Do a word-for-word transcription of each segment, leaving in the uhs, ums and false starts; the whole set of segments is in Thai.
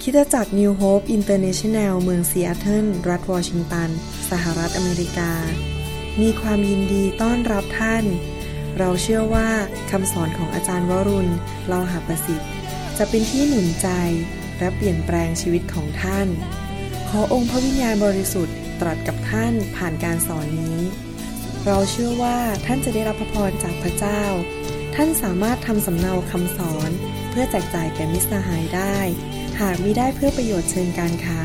คริสตจักร New Hope International เมืองซีแอตเทิลรัฐวอชิงตันสหรัฐอเมริกามีความยินดีต้อนรับท่านเราเชื่อว่าคำสอนของอาจารย์วรุณ เลาหะประสิทธิ์จะเป็นที่หนุนใจและเปลี่ยนแปลงชีวิตของท่านขอองค์พระวิญญาณบริสุทธิ์ตรัสกับท่านผ่านการสอนนี้เราเชื่อว่าท่านจะได้รับพระพรจากพระเจ้าท่านสามารถทำสำเนาคำสอนเพื่อแจกจ่ายแก่มิตรสหายได้หากมิได้เพื่อประโยชน์เชิงการค้า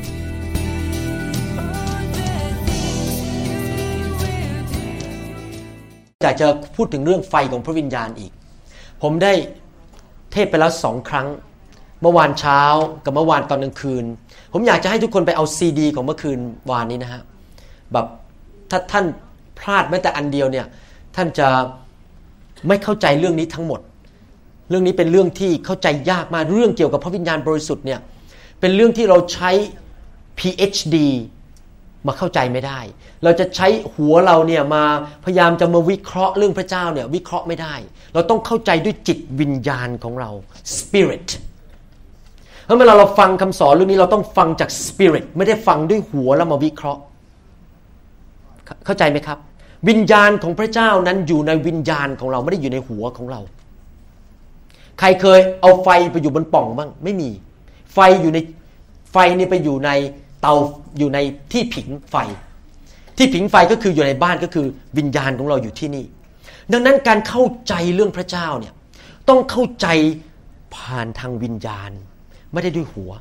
อยากจะพูดถึงเรื่องไฟของพระวิญญาณอีกผมได้เทศไปแล้วสองครั้งเมื่อวานเช้ากับเมื่อวานตอนกลางคืนผมอยากจะให้ทุกคนไปเอาซีดีของเมื่อคืนวานนี้นะฮะแบบถ้าท่านพลาดแม้แต่อันเดียวเนี่ยท่านจะไม่เข้าใจเรื่องนี้ทั้งหมดเรื่องนี้เป็นเรื่องที่เข้าใจยากมากเรื่องเกี่ยวกับพระวิญญาณบริสุทธิ์เนี่ยเป็นเรื่องที่เราใช้ พี เอช ดี มาเข้าใจไม่ได้เราจะใช้หัวเราเนี่ยมาพยายามจะมาวิเคราะห์เรื่องพระเจ้าเนี่ยวิเคราะห์ไม่ได้เราต้องเข้าใจด้วยจิตวิญญาณของเรา spirit เพราะเวลาเราฟังคำสอนเรื่องนี้เราต้องฟังจาก spirit ไม่ได้ฟังด้วยหัวแล้วมาวิเคราะห์เข้าใจไหมครับวิญญาณของพระเจ้านั้นอยู่ในวิญญาณของเราไม่ได้อยู่ในหัวของเราใครเคยเอาไฟไปอยู่บนปล่องบ้างไม่มีไฟอยู่ในไฟนี่ไปอยู่ในเตาอยู่ในที่ผิงไฟที่ผิงไฟก็คืออยู่ในบ้านก็คือวิญญาณของเราอยู่ที่นี่ดังนั้นการเข้าใจเรื่องพระเจ้าเนี่ยต้องเข้าใจผ่านทางวิญญาณไม่ได้ด้วยหัว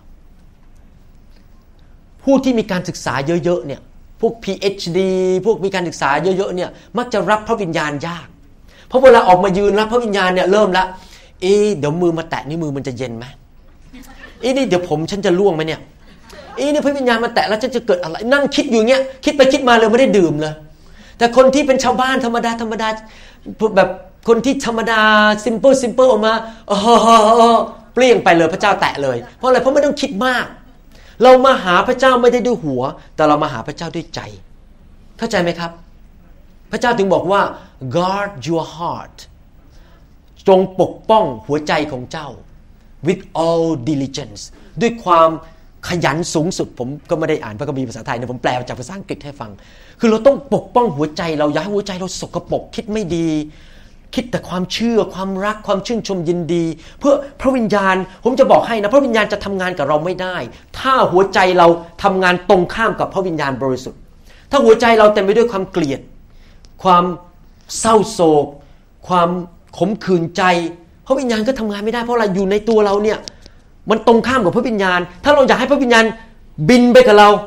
ผู้ที่มีการศึกษาเยอะๆเนี่ยพวก พี เอช ดี พวกมีการศึกษาเยอะๆเนี่ยมักจะรับพระวิญญาณยากเพราะเวลาออกมายืนรับพระวิญญาณเนี่ยเริ่มละเอ๊ะเดี๋ยวมือมาแตะนี่มือมันจะเย็นไหมเอ๊ะนี่เดี๋ยวผมฉันจะร่วงไหมเนี่ยเอ๊ะนี่พระวิญญาณมาแตะแล้วจะจะเกิดอะไรนั่งคิดอยู่เงี้ยคิดไปคิดมาเลยไม่ได้ดื่มเลยแต่คนที่เป็นชาวบ้านธรรมดาธรรมดาแบบคนที่ธรรมดา simple simple ออกมาโอ้โหเปลี่ยงไปเลยพระเจ้าแตะเลยเพราะอะไรเพราะไม่ต้องคิดมากเรามาหาพระเจ้าไม่ได้ด้วยหัวแต่เรามาหาพระเจ้าด้วยใจเข้าใจไหมครับพระเจ้าถึงบอกว่า guard your heart จงปกป้องหัวใจของเจ้า with all diligence ด้วยความขยันสูงสุดผมก็ไม่ได้อ่านพระคัมภีร์ภาษาไทยนะผมแปลจากภาษาอังกฤษให้ฟังคือเราต้องปกป้องหัวใจเราอย่าให้หัวใจเราสกปรกคิดไม่ดีคิดแต่ความเชื่อความรักความชื่นชมยินดีเพื่อพระวิญญาณผมจะบอกให้นะพระวิญญาณจะทำงานกับเราไม่ได้ถ้าหัวใจเราทำงานตรงข้ามกับพระวิญญาณบริสุทธิ์ถ้าหัวใจเราเต็มไปด้วยความเกลียดความเศร้าโศกความขมขื่นใจพระวิญญาณก็ทำงานไม่ได้เพราะอะไรอยู่ในตัวเราเนี่ยมันตรงข้ามกับพระวิญญาณถ้าเราอยากให้พระวิญญาณบินไปกับเรา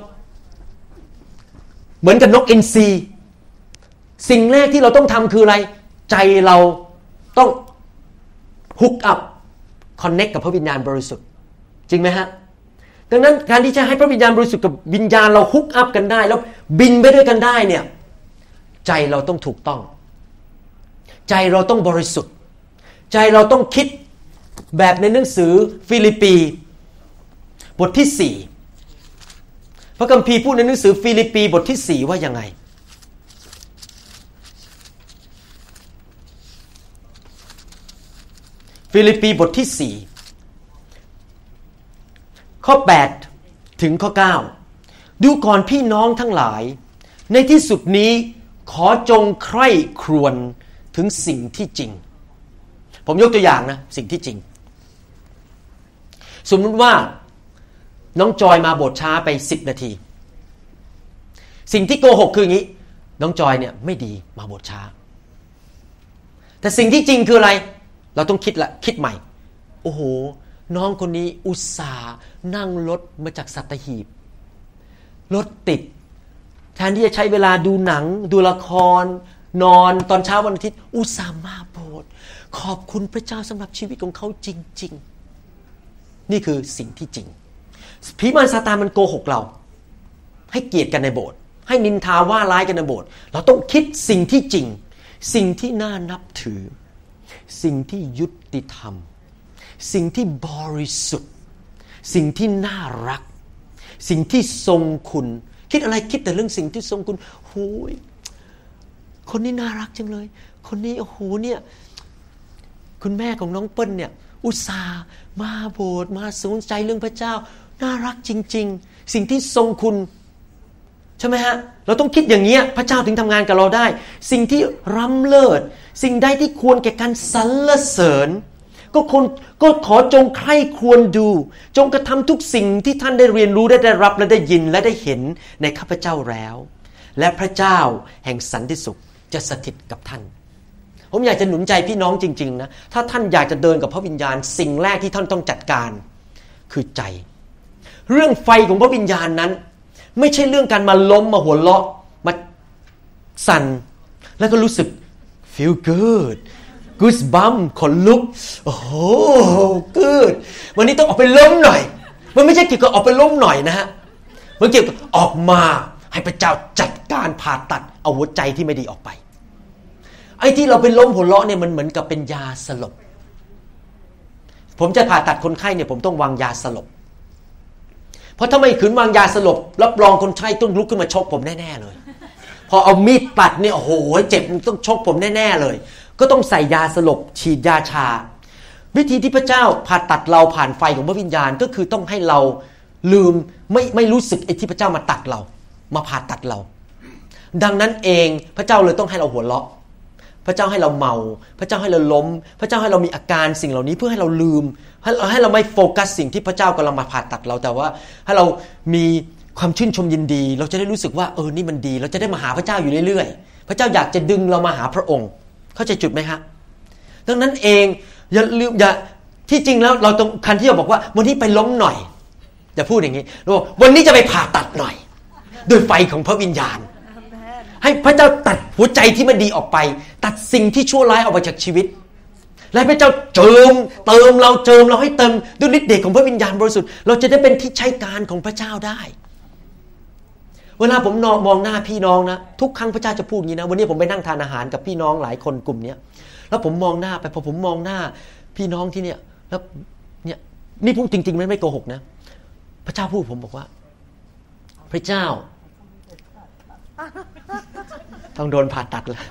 เหมือนกับนกอินทรีสิ่งแรกที่เราต้องทำคืออะไรใจเราต้องฮุกอัพคอนเนคกับพระวิญญาณบริสุทธิ์จริงไหมฮะดังนั้นการที่จะให้พระวิญญาณบริสุทธิ์กับวิญญาณเราฮุกอัพกันได้แล้วบินไปด้วยกันได้เนี่ยใจเราต้องถูกต้องใจเราต้องบริสุทธิ์ใจเราต้องคิดแบบในหนังสือฟิลิปปีบทที่สี่พระคัมภีร์พูดในหนังสือฟิลิปปีบทที่สี่ว่ายังไงฟิลิปปีบทที่สี่ข้อแปดถึงข้อเก้าดูก่อนพี่น้องทั้งหลายในที่สุดนี้ขอจงใคร่ครวญถึงสิ่งที่จริงผมยกตัวอย่างนะสิ่งที่จริงสมมติว่าน้องจอยมาโบสถ์ช้าไปสิบนาทีสิ่งที่โกหกคืออย่างนี้น้องจอยเนี่ยไม่ดีมาโบสถ์ช้าแต่สิ่งที่จริงคืออะไรเราต้องคิดละคิดใหม่โอ้โหน้องคนนี้อุตส่าห์นั่งรถมาจากสัตหีบรถติดแทนที่จะใช้เวลาดูหนังดูละครนอนตอนเช้าวันอาทิตย์อุตส่าห์มาโบสถ์ขอบคุณพระเจ้าสำหรับชีวิตของเขาจริงๆนี่คือสิ่งที่จริงผีมารซาตานมันโกหกเราให้เกลียดกันในโบสถ์ให้นินทาว่าร้ายกันในโบสถ์เราต้องคิดสิ่งที่จริงสิ่งที่น่านับถือสิ่งที่ยุติธรรมสิ่งที่บริสุทธิ์สิ่งที่น่ารักสิ่งที่ทรงคุณคิดอะไรคิดแต่เรื่องสิ่งที่ทรงคุณโอ้ยคนนี้น่ารักจังเลยคนนี้โอ้โหเนี่ยคุณแม่ของน้องเปิ้ลเนี่ยอุตส่าห์มาโบสถ์มาสนใจเรื่องพระเจ้าน่ารักจริงๆสิ่งที่ทรงคุณใช่ไหมฮะเราต้องคิดอย่างนี้พระเจ้าถึงทำงานกับเราได้สิ่งที่ล้ำเลิศสิ่งใดที่ควรแก่การสรรเสริญก็คนก็ขอจงใคร่ครวญดูจงกระทำทุกสิ่งที่ท่านได้เรียนรู้ได้ได้รับและได้ยินและได้เห็นในข้าพเจ้าแล้วและพระเจ้าแห่งสันติสุขจะสถิตกับท่านผมอยากจะหนุนใจพี่น้องจริงๆนะถ้าท่านอยากจะเดินกับพระวิญญาณสิ่งแรกที่ท่านต้องจัดการคือใจเรื่องไฟของพระวิญญาณนั้นไม่ใช่เรื่องการมาล้มมาหัวเราะมาสั่นแล้วก็รู้สึก feel good goosebump ขนลุกโอ้โห good วันนี้ต้องออกไปล้มหน่อยมันไม่ใช่เกี่ยวกับออกไปล้มหน่อยนะฮะมันเกี่ยวกับออกมาให้พระเจ้าจัดการผ่าตัดเอาหัวใจที่ไม่ดีออกไปไอ้ที่เราเป็นล้มหัวเราะเนี่ยมันเหมือนกับเป็นยาสลบผมจะผ่าตัดคนไข้เนี่ยผมต้องวางยาสลบเพราะถ้าไม่ขืนวางยาสลบรับรองคนไข้ต้องลุกขึ้นมาชกผมแน่ๆเลยพอเอามีดปัดเนี่ยโอ้โหเจ็บต้องชกผมแน่ๆเลยก็ต้องใส่ยาสลบฉีดยาชาวิธีที่พระเจ้าผ่าตัดเราผ่านไฟของพระวิญญาณก็คือต้องให้เราลืมไม่ไม่รู้สึกไอ้ที่พระเจ้ามาตัดเรามาผ่าตัดเราดังนั้นเองพระเจ้าเลยต้องให้เราหัวเราะพระเจ้าให้เราเมาพระเจ้าให้เราล้มพระเจ้าให้เรามีอาการสิ่งเหล่านี้เพื่อให้เราลืมให้ให้เราไม่โฟกัสสิ่งที่พระเจ้ากำลังมาผ่าตัดเราแต่ว่าให้เรามีความชื่นชมยินดีเราจะได้รู้สึกว่าเออนี่มันดีเราจะได้มาหาพระเจ้าอยู่เรื่อยๆพระเจ้าอยากจะดึงเรามาหาพระองค์เข้าใจจุดไหมฮะดังนั้นเองอย่าลืมอย่าที่จริงแล้วเราต้องคันที่เราบอกว่าวันนี้ไปล้มหน่อยอย่าพูดอย่างนี้เราบอกวันนี้จะไปผ่าตัดหน่อยด้วยไฟของพระวิญญาณให้พระเจ้าตัดหัวใจที่ไม่ดีออกไปตัดสิ่งที่ชั่วร้ายออกไปจากชีวิตและพระเจ้าเจิมเติมเราเจิมเราให้เต็มด้วยฤทธิ์เดชของพระวิญญาณบริสุทธิ์เราจะได้เป็นที่ใช้การของพระเจ้าได้เวลาผมมองหน้าพี่น้องนะทุกครั้งพระเจ้าจะพูดอย่างนี้นะวันนี้ผมไปนั่งทานอาหารกับพี่น้องหลายคนกลุ่มนี้แล้วผมมองหน้าไปพอผมมองหน้าพี่น้องที่เนี่ยแล้วเนี่ยนี่พูดจริงๆไม่ไม่โกหกนะพระเจ้าพูดผมบอกว่าพระเจ้าต้องโดนผ่าตัดเลย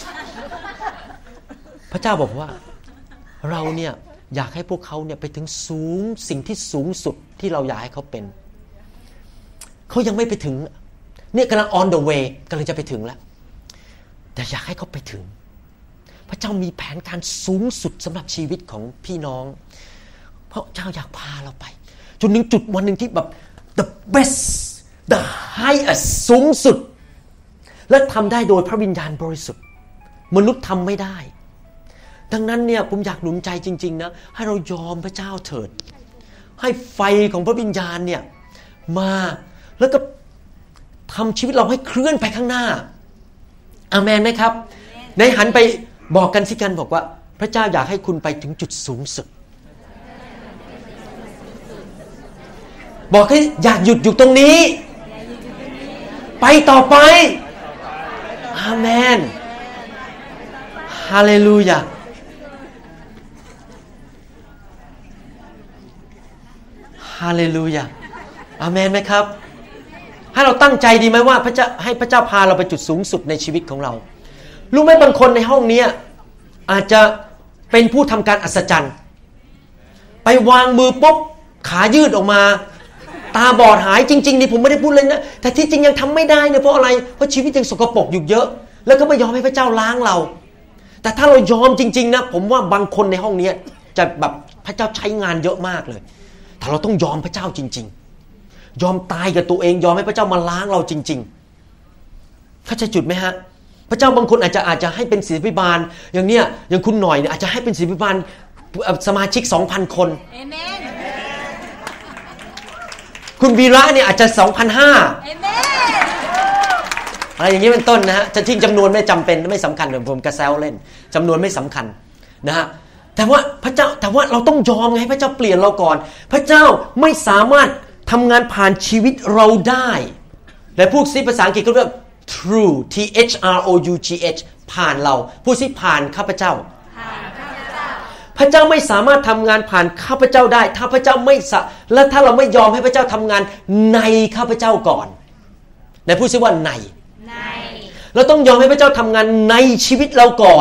พระเจ้าบอกว่าเราเนี่ยอยากให้พวกเขาเนี่ยไปถึงสูงสิ่งที่สูงสุดที่เราอยากให้เขาเป็นเขายังไม่ไปถึงเนี่ยกำลัง on the way กำลังจะไปถึงแล้วแต่อยากให้เขาไปถึงพระเจ้ามีแผนการสูงสุดสำหรับชีวิตของพี่น้องเพราะเจ้าอยากพาเราไปจนถึงจุดวันหนึ่งที่แบบ the best the highest สูงสุดและทำได้โดยพระวิญญาณบริสุทธิ์มนุษย์ทำไม่ได้ดังนั้นเนี่ยผมอยากหนุนใจจริงๆนะให้เรายอมพระเจ้าเถิดให้ไฟของพระวิญญาณเนี่ยมาแล้วก็ทำชีวิตเราให้เคลื่อนไปข้างหน้าอาเมนไหมครับในหันไปบอกกันสิกันบอกว่าพระเจ้าอยากให้คุณไปถึงจุดสูงสุดบอกให้อยากหยุดอยู่ตรงนี้ไปต่อไปอาเมนฮาเลลูยาฮาเลลูยาอาเมนไหมครับให้เราตั้งใจดีไหมว่าพระเจ้าให้พระเจ้าพาเราไปจุดสูงสุดในชีวิตของเรารู้ไหมบางคนในห้องนี้อาจจะเป็นผู้ทำการอัศจรรย์ไปวางมือปุ๊บขายืดออกมาตาบอดหายจริงๆนี่ผมไม่ได้พูดเลยนะแต่ที่จริงยังทำไม่ได้เนี่ยเพราะอะไรเพราะชีวิตยังสกปรกอยู่เยอะแล้วก็ไม่ยอมให้พระเจ้าล้างเราแต่ถ้าเรายอมจริงๆนะผมว่าบางคนในห้องนี้จะแบบพระเจ้าใช้งานเยอะมากเลยแต่เราต้องยอมพระเจ้าจริงๆยอมตายกับตัวเองยอมให้พระเจ้ามาล้างเราจริงๆเข้าใจจุดไหมฮะพระเจ้าบางคนอาจจะอาจจะให้เป็นศิษยาภิบาลอย่างเนี้ยอย่างคุณหน่อยเนี่ยอาจจะให้เป็นศิษยาภิบาลสมาชิก สองพัน คนอาเมนคุณวีระเนี่ยอาจจะ สองพันห้าร้อย อาเมนอะไรอย่างนี้เป็นต้นนะฮะจะทิ้งจำนวนไม่จำเป็นไม่สำคัญเลยผมกระแซวเล่นจำนวนไม่สำคัญนะฮะแต่ว่าพระเจ้าแต่ว่าเราต้องยอมไงให้พระเจ้าเปลี่ยนเราก่อนพระเจ้าไม่สามารถทำงานผ่านชีวิตเราได้และพูดซิภาษาอังกฤษก็เรียก through T H R O U G H ผ่านเราพูดซิผ่านข้าพเจ้าพระเจ้าไม่สามารถทำงานผ่านข้าพเจ้าได้ถ้าพระเจ้าไม่และถ้าเราไม่ยอมให้พระเจ้าทำงานในข้าพเจ้าก่อนในพูดซิว่าในเราต้องยอมให้พระเจ้าทำงานในชีวิตเราก่อน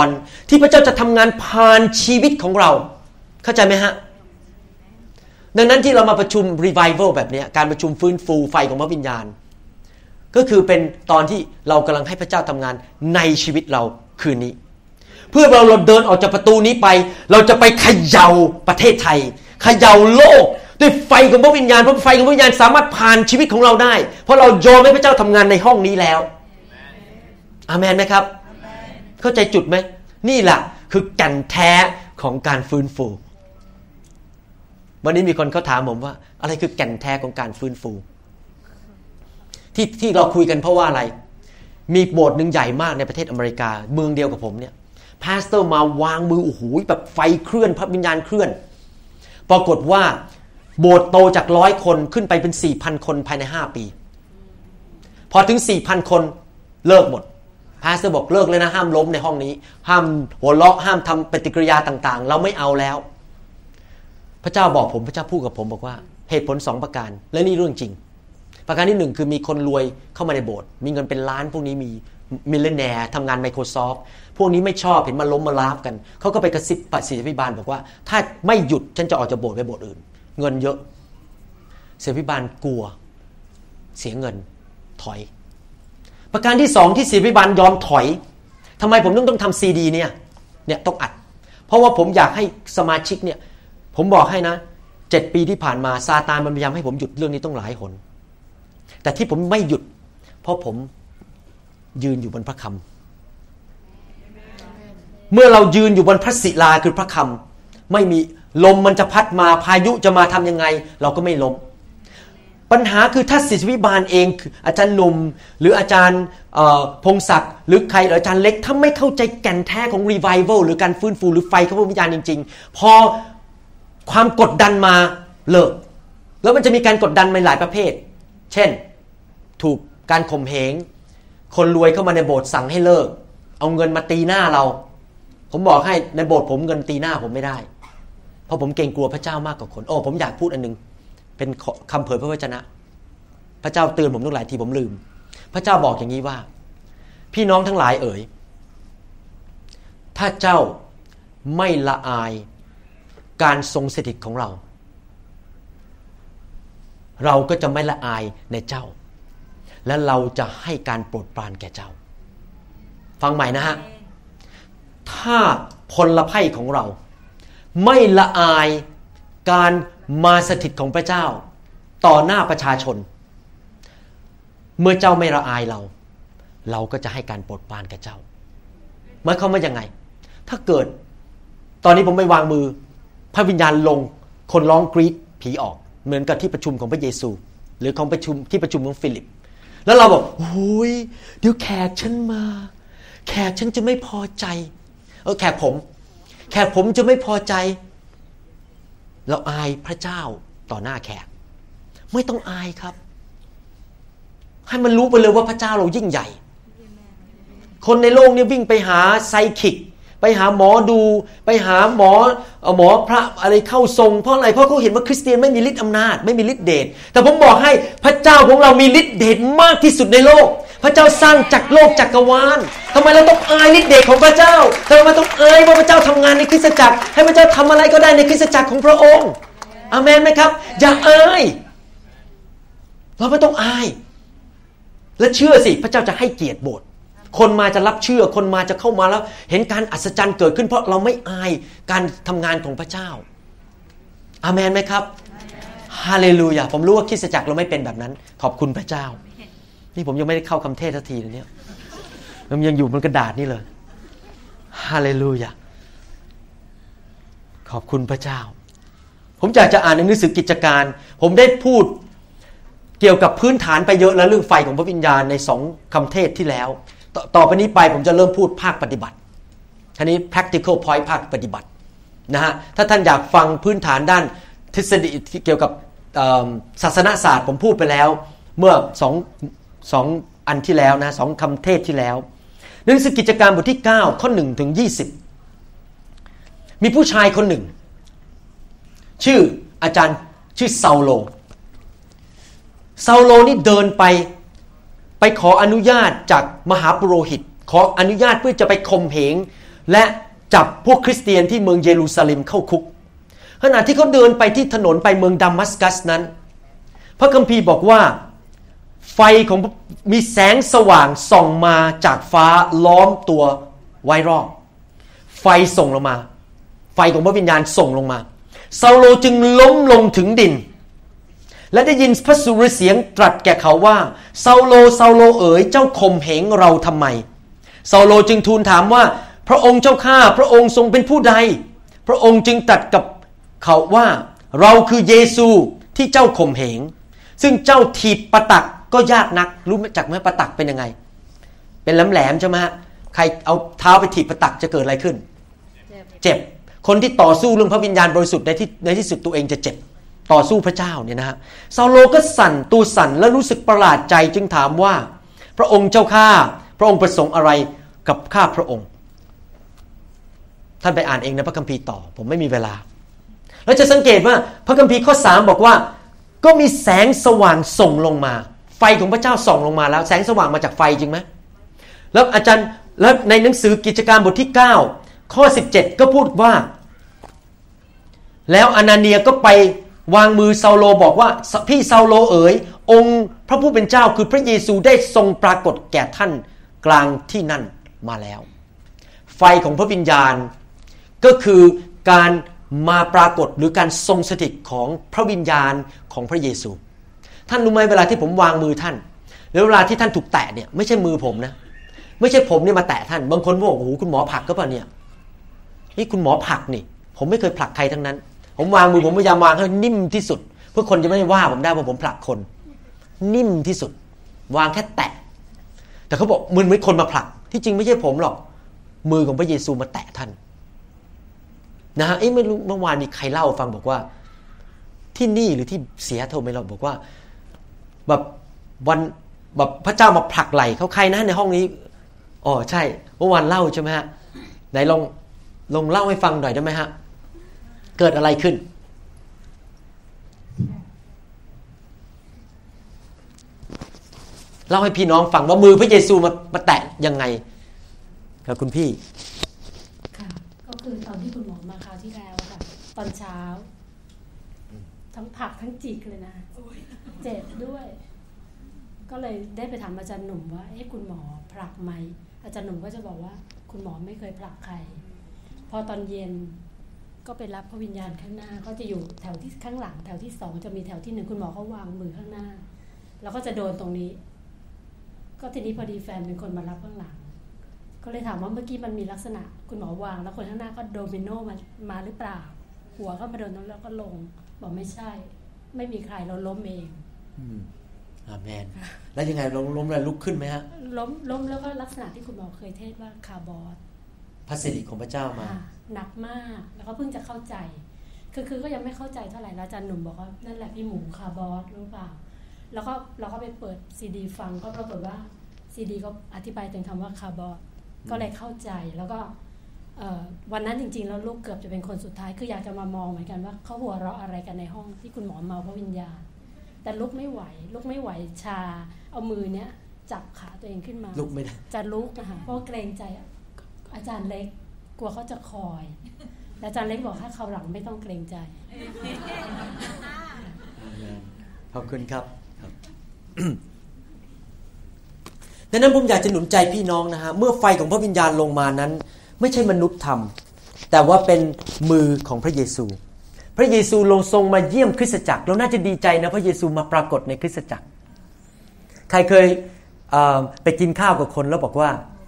ที่พระเจ้าจะทำงานผ่านชีวิตของเราเข้าใจไหมฮะดังนั้นที่เรามาประชุม revival แบบนี้การประชุมฟื้นฟูไฟของพระวิญญาณก็คือเป็นตอนที่เรากำลังให้พระเจ้าทำงานในชีวิตเราคืนนี้เพื่อเราเราเดินออกจากประตูนี้ไปเราจะไปเขย่าประเทศไทยเขย่าโลกด้วยไฟของพระวิญญาณเพราะไฟของพระวิญญาณสามารถผ่านชีวิตของเราได้เพราะเรายอมให้พระเจ้าทำงานในห้องนี้แล้วอาเมนไหมครับเข้าใจจุดไหมนี่แหละคือแก่นแท้ของการฟื้นฟูวันนี้มีคนเขาถามผมว่าอะไรคือแก่นแท้ของการฟื้นฟูที่ที่เราคุยกันเพราะว่าอะไรมีโบสถ์หนึ่งใหญ่มากในประเทศอเมริกาเมืองเดียวกับผมเนี่ยพาสเตอร์มาวางมือโอ้โหแบบไฟเคลื่อนพระวิญญาณเคลื่อนปรากฏว่าโบสถ์โตจากร้อยคนขึ้นไปเป็น สี่พัน คนภายในห้าปีพอถึง สี่พัน คนเลิกหมดพาสเตอร์บอกเลิกเลยนะห้ามล้มในห้องนี้ห้ามหัวเราะห้ามทำปฏิกิริยาต่างๆเราไม่เอาแล้วพระเจ้าบอกผมพระเจ้าพูดกับผมบอกว่าเหตุผลสองประการและนี่เรื่องจริงประการที่หนึ่งคือมีคนรวยเข้ามาในโบสถ์มีเงินเป็นล้านพวกนี้มีมิลเลนเนียร์ทำงาน Microsoft พวกนี้ไม่ชอบเห็นมาล้มมาลาฟกันเขาก็ไปกระซิบปัดศิษยาภิบาลบอกว่าถ้าไม่หยุดฉันจะออกจากโบสถ์ไปโบสถ์อื่นเงินเยอะศิษยาภิบาลกลัวเสียเงินถอยประการที่สองที่ศิษยาภิบาลยอมถอยทำไมผมต้องต้องทำซีดีเนี่ยเนี่ยต้องอัดเพราะว่าผมอยากให้สมาชิกเนี่ยผมบอกให้นะเจ็ดปีที่ผ่านมาซาตานมันพยายามให้ผมหยุดเรื่องนี้ต้องหลายหนแต่ที่ผมไม่หยุดเพราะผมยืนอยู่บนพระคำเมื่อเรายืนอยู่บนพระศิลาคือพระคำไม่มีลมมันจะพัดมาพายุจะมาทำยังไงเราก็ไม่ล้มปัญหาคือถ้าศิษยาภิบาลเองอาจารย์หนุ่มหรืออาจารย์พงศักดิ์หรือใครหรืออาจารย์เล็กถ้าไม่เข้าใจแก่นแท้ของ revival หรือการฟื้นฟูหรือไฟของพระวิญญาณจริงๆพอความกดดันมาเลิกแล้วมันจะมีการกดดันในหลายประเภทเช่นถูกการข่มเหงคนรวยเข้ามาในโบสถ์สั่งให้เลิกเอาเงินมาตีหน้าเราผมบอกให้ในโบสถ์ผมเงินตีหน้าผมไม่ได้เพราะผมเกรงกลัวพระเจ้ามากกว่าคนโอ้ผมอยากพูดอันนึงเป็นคำเผยพระวจนะพระเจ้าเตือนผมทุกหลายทีผมลืมพระเจ้าบอกอย่างนี้ว่าพี่น้องทั้งหลายเอ๋ยถ้าเจ้าไม่ละอายการทรงสถิตของเราเราก็จะไม่ละอายในเจ้าและเราจะให้การโปรดปรานแก่เจ้าฟังใหม่นะฮะถ้าพลภัยของเราไม่ละอายการมาสถิตของพระเจ้าต่อหน้าประชาชนเมื่อเจ้าไม่ละอายเราเราก็จะให้การโปรดปรานแก่เจ้าหมายความว่ายังไงถ้าเกิดตอนนี้ผมไปวางมือพระวิญญาณลงคนร้องกรี๊ดผีออกเหมือนกับที่ประชุมของพระเยซูหรือของประชุมที่ประชุมของฟิลิปแล้วเราบอกโอ้ยเดี๋ยวแขกฉันมาแขกฉันจะไม่พอใจเออแขกผมแขกผมจะไม่พอใจเราอายพระเจ้าต่อหน้าแขกไม่ต้องอายครับให้มันรู้ไปเลยว่าพระเจ้าเรายิ่งใหญ่คนในโลกนี้วิ่งไปหาไซคิกไปหาหมอดูไปหาหมอหมอพระอะไรเข้าทรงเพราะอะไรเพราะเขาเห็นว่าคริสเตียนไม่มีฤทธิ์อำนาจไม่มีฤทธิ์เดชแต่ผมบอกให้พระเจ้าของเรามีฤทธิ์เดชมากที่สุดในโลกพระเจ้าสร้างจักรโลกจักรวาลทำไมเราต้องอายฤทธิ์เดชของพระเจ้าทำไมเราต้องอายว่าพระเจ้าทำงานในคริสตจักรให้พระเจ้าทำอะไรก็ได้ในคริสตจักรของพระองค์อาเมนไหมครับอย่าอายเราไม่ต้องอายและเชื่อสิพระเจ้าจะให้เกียรติโบสถ์คนมาจะรับเชื่อคนมาจะเข้ามาแล้วเห็นการอัศจรรย์เกิดขึ้นเพราะเราไม่อายการทำงานของพระเจ้าอาเมนไหมครับฮาเลลูยาผมรู้ว่าคริสตจักรเราไม่เป็นแบบนั้นขอบคุณพระเจ้านี่ผมยังไม่ได้เข้าคำเทศน์สักทีเลยเนี่ยมันยังอยู่บนกระดาษนี่เลยฮาเลลูยาขอบคุณพระเจ้าผมอยากจะอ่านในหนังสือกิจการผมได้พูดเกี่ยวกับพื้นฐานไปเยอะแล้วเรื่องไฟของพระวิญญาณในสองคำเทศน์ที่แล้วต, ต่อไปนี้ไปผมจะเริ่มพูดภาคปฏิบัติทีนี้ practical point ภาคปฏิบัตินะฮะถ้าท่านอยากฟังพื้นฐานด้านทฤษฎีเกี่ยวกับศาสนศาสตร์ผมพูดไปแล้วเมื่อสอง สองอันที่แล้วนะสองคำเทศที่แล้วหนังสือกิจการบทที่เก้าข้อหนึ่งถึงยี่สิบมีผู้ชายคนหนึ่งชื่ออาจารย์ชื่อซาโลซาโลนี่เดินไปไปขออนุญาตจากมหาปุโรหิตขออนุญาตเพื่อจะไปข่มเหงและจับพวกคริสเตียนที่เมืองเยรูซาเล็มเข้าคุกขณะที่เขาเดินไปที่ถนนไปเมืองดามัสกัสนั้นพระคัมภีร์บอกว่าไฟของมีแสงสว่างส่องมาจากฟ้าล้อมตัวไว้รอบไฟส่งลงมาไฟของพระวิญญาณส่งลงมาซาโลจึงล้มลงถึงดินและได้ยินพระสุรเสียงตรัสแก่เขาว่าซาโลซาโลเอ๋ยเจ้าข่มเหงเราทำไมซาโลจึงทูลถามว่าพระองค์เจ้าข้าพระองค์ทรงเป็นผู้ใดพระองค์จึงตรัสกับเขาว่าเราคือเยซูที่เจ้าข่มเหงซึ่งเจ้าถีบปะตักก็ยากนักรู้จักไหมปะตักเป็นยังไงเป็นแหลมๆใช่ไหมฮะใครเอาเท้าไปถีบปะตักจะเกิดอะไรขึ้นเจ็บคนที่ต่อสู้เรื่องพระวิญญาณบริสุทธิ์ในที่ในที่สุดตัวเองจะเจ็บต่อสู้พระเจ้าเนี่ยนะฮะซาโลก็สั่นตัวสั่นและรู้สึกประหลาดใจจึงถามว่าพระองค์เจ้าข้าพระองค์ประสงค์อะไรกับข้าพระองค์ท่านไปอ่านเองในพระคัมภีร์ต่อผมไม่มีเวลาแล้วจะสังเกตว่าพระคัมภีร์ข้อสามบอกว่าก็มีแสงสว่างส่งลงมาไฟของพระเจ้าส่องลงมาแล้วแสงสว่างมาจากไฟจริงไหมแล้วอาจารย์แล้วในหนังสือกิจการบทที่เก้าข้อสิบเจ็ดก็พูดว่าแล้วอานาเนียก็ไปวางมือซาโลบอกว่าพี่ซาโลเอ๋ยองค์พระผู้เป็นเจ้าคือพระเยซูได้ทรงปรากฏแก่ท่านกลางที่นั่นมาแล้วไฟของพระวิญญาณก็คือการมาปรากฏหรือการทรงสถิตของพระวิญญาณของพระเยซูท่านรู้ไหมเวลาที่ผมวางมือท่านหรือเวลาที่ท่านถูกแตะเนี่ยไม่ใช่มือผมนะไม่ใช่ผมเนี่ยมาแตะท่านบางคนบอกโอ้โหคุณหมอผลักก็เปล่าเนี่ยนี่คุณหมอผลักนี่ผมไม่เคยผลักใครทั้งนั้นผมวางมือผมพยายามวางให้นิ่มที่สุดเพื่อคนจะไม่ว่าผมได้ว่าผมผลักคนนิ่มที่สุดวางแค่แตะแต่เขาบอกมือเหมือนคนมาผลักที่จริงไม่ใช่ผมหรอกมือของพระเยซูมาแตะท่านนะฮะเอ้ไม่รู้เมื่อวานมีใครเล่าฟังบอกว่าที่นี่หรือที่เสียเท่าไม่เราบอกว่าแบบวันแบบพระเจ้ามาผลักไหล่เขาใครนะในห้องนี้อ๋อใช่เมื่อวานเล่าใช่ไหมฮะไหนลองลองเล่าให้ฟังหน่อยได้ไหมฮะเกิดอะไรขึ้นเล่าให้พี่น้องฟังว่ามือพระเยซูมามาแตะยังไงครับคุณพี่ค่ะก็คือตอนที่คุณหมอมาคราวที่แล้วค่ะตอนเช้าทั้งผักทั้งจิกเลยนะเจ็บด้วยก็เลยได้ไปถามอาจารย์หนุ่มว่าเอ๊ะคุณหมอผลักไหมอาจารย์หนุ่มก็จะบอกว่าคุณหมอไม่เคยผลักใครพอตอนเย็นก็ไปรับพระวิญญาณข้างหน้าก็จะอยู่แถวที่ข้างหลังแถวที่สองจะมีแถวที่หนึ่งคุณหมอเขาวางมือข้างหน้าแล้วก็จะโดนตรงนี้ก็ทีนี้พอดีแฟนเป็นคนมารับข้างหลังก็เลยถามว่าเมื่อกี้มันมีลักษณะคุณหมอวางแล้วคนข้างหน้าก็โดมิโนมามาหรือเปล่าหัวก็มาโดนแล้วก็ลงบอกไม่ใช่ไม่มีใครเราล้มเองอืมอาเมนแล้วยังไงล้มล้มแล้วลุกขึ้นไหมฮะล้มล้มแล้วก็ลักษณะที่คุณหมอเคยเทศว่าคาร์บอสพระสิริของพระเจ้ามาหนักมากแล้วก็เพิ่งจะเข้าใจคือคือก็ยังไม่เข้าใจเท่าไหร่แล้วอาจารย์หนุ่มบอกว่านั่นแหละพี่หมูคาร์บอสรู้เปล่าแล้วก็เราก็ไปเปิดซีดีฟังก็ปรากฏว่าซีดีก็อธิบายถึงคำว่าคาร์บอสก็เลยเข้าใจแล้วก็วันนั้นจริงๆแล้วลูกเกือบจะเป็นคนสุดท้ายคืออยากจะมามองเหมือนกันว่าเขาหัวเราะอะไรกันในห้องที่คุณหมอเมาพระวิญญาณแต่ลุกไม่ไหวลุกไม่ไหวชาเอามือเนี้ยจับขาตัวเองขึ้นมาลุกไม่ได้จะลุกนะคะเพราะเกรงใจอาจารย์เล็กกลัวเขาจะคอยแต่อาจารย์เล็กบอกถ้าคราวหลังไม่ต้องเกรงใจขอบคุณครับดังนั้นผมอยากจะหนุนใจพี่น้องนะฮะเมื่อไฟของพระวิญญาณลงมานั้นไม่ใช่มนุษย์ทำแต่ว่าเป็นมือของพระเยซูพระเยซูลงทรงมาเยี่ยมคริสตจักรเราน่าจะดีใจนะพระเยซูมาปรากฏในคริสตจักรใครเคยไปกินข้าวกับคนแล้วบอกว่า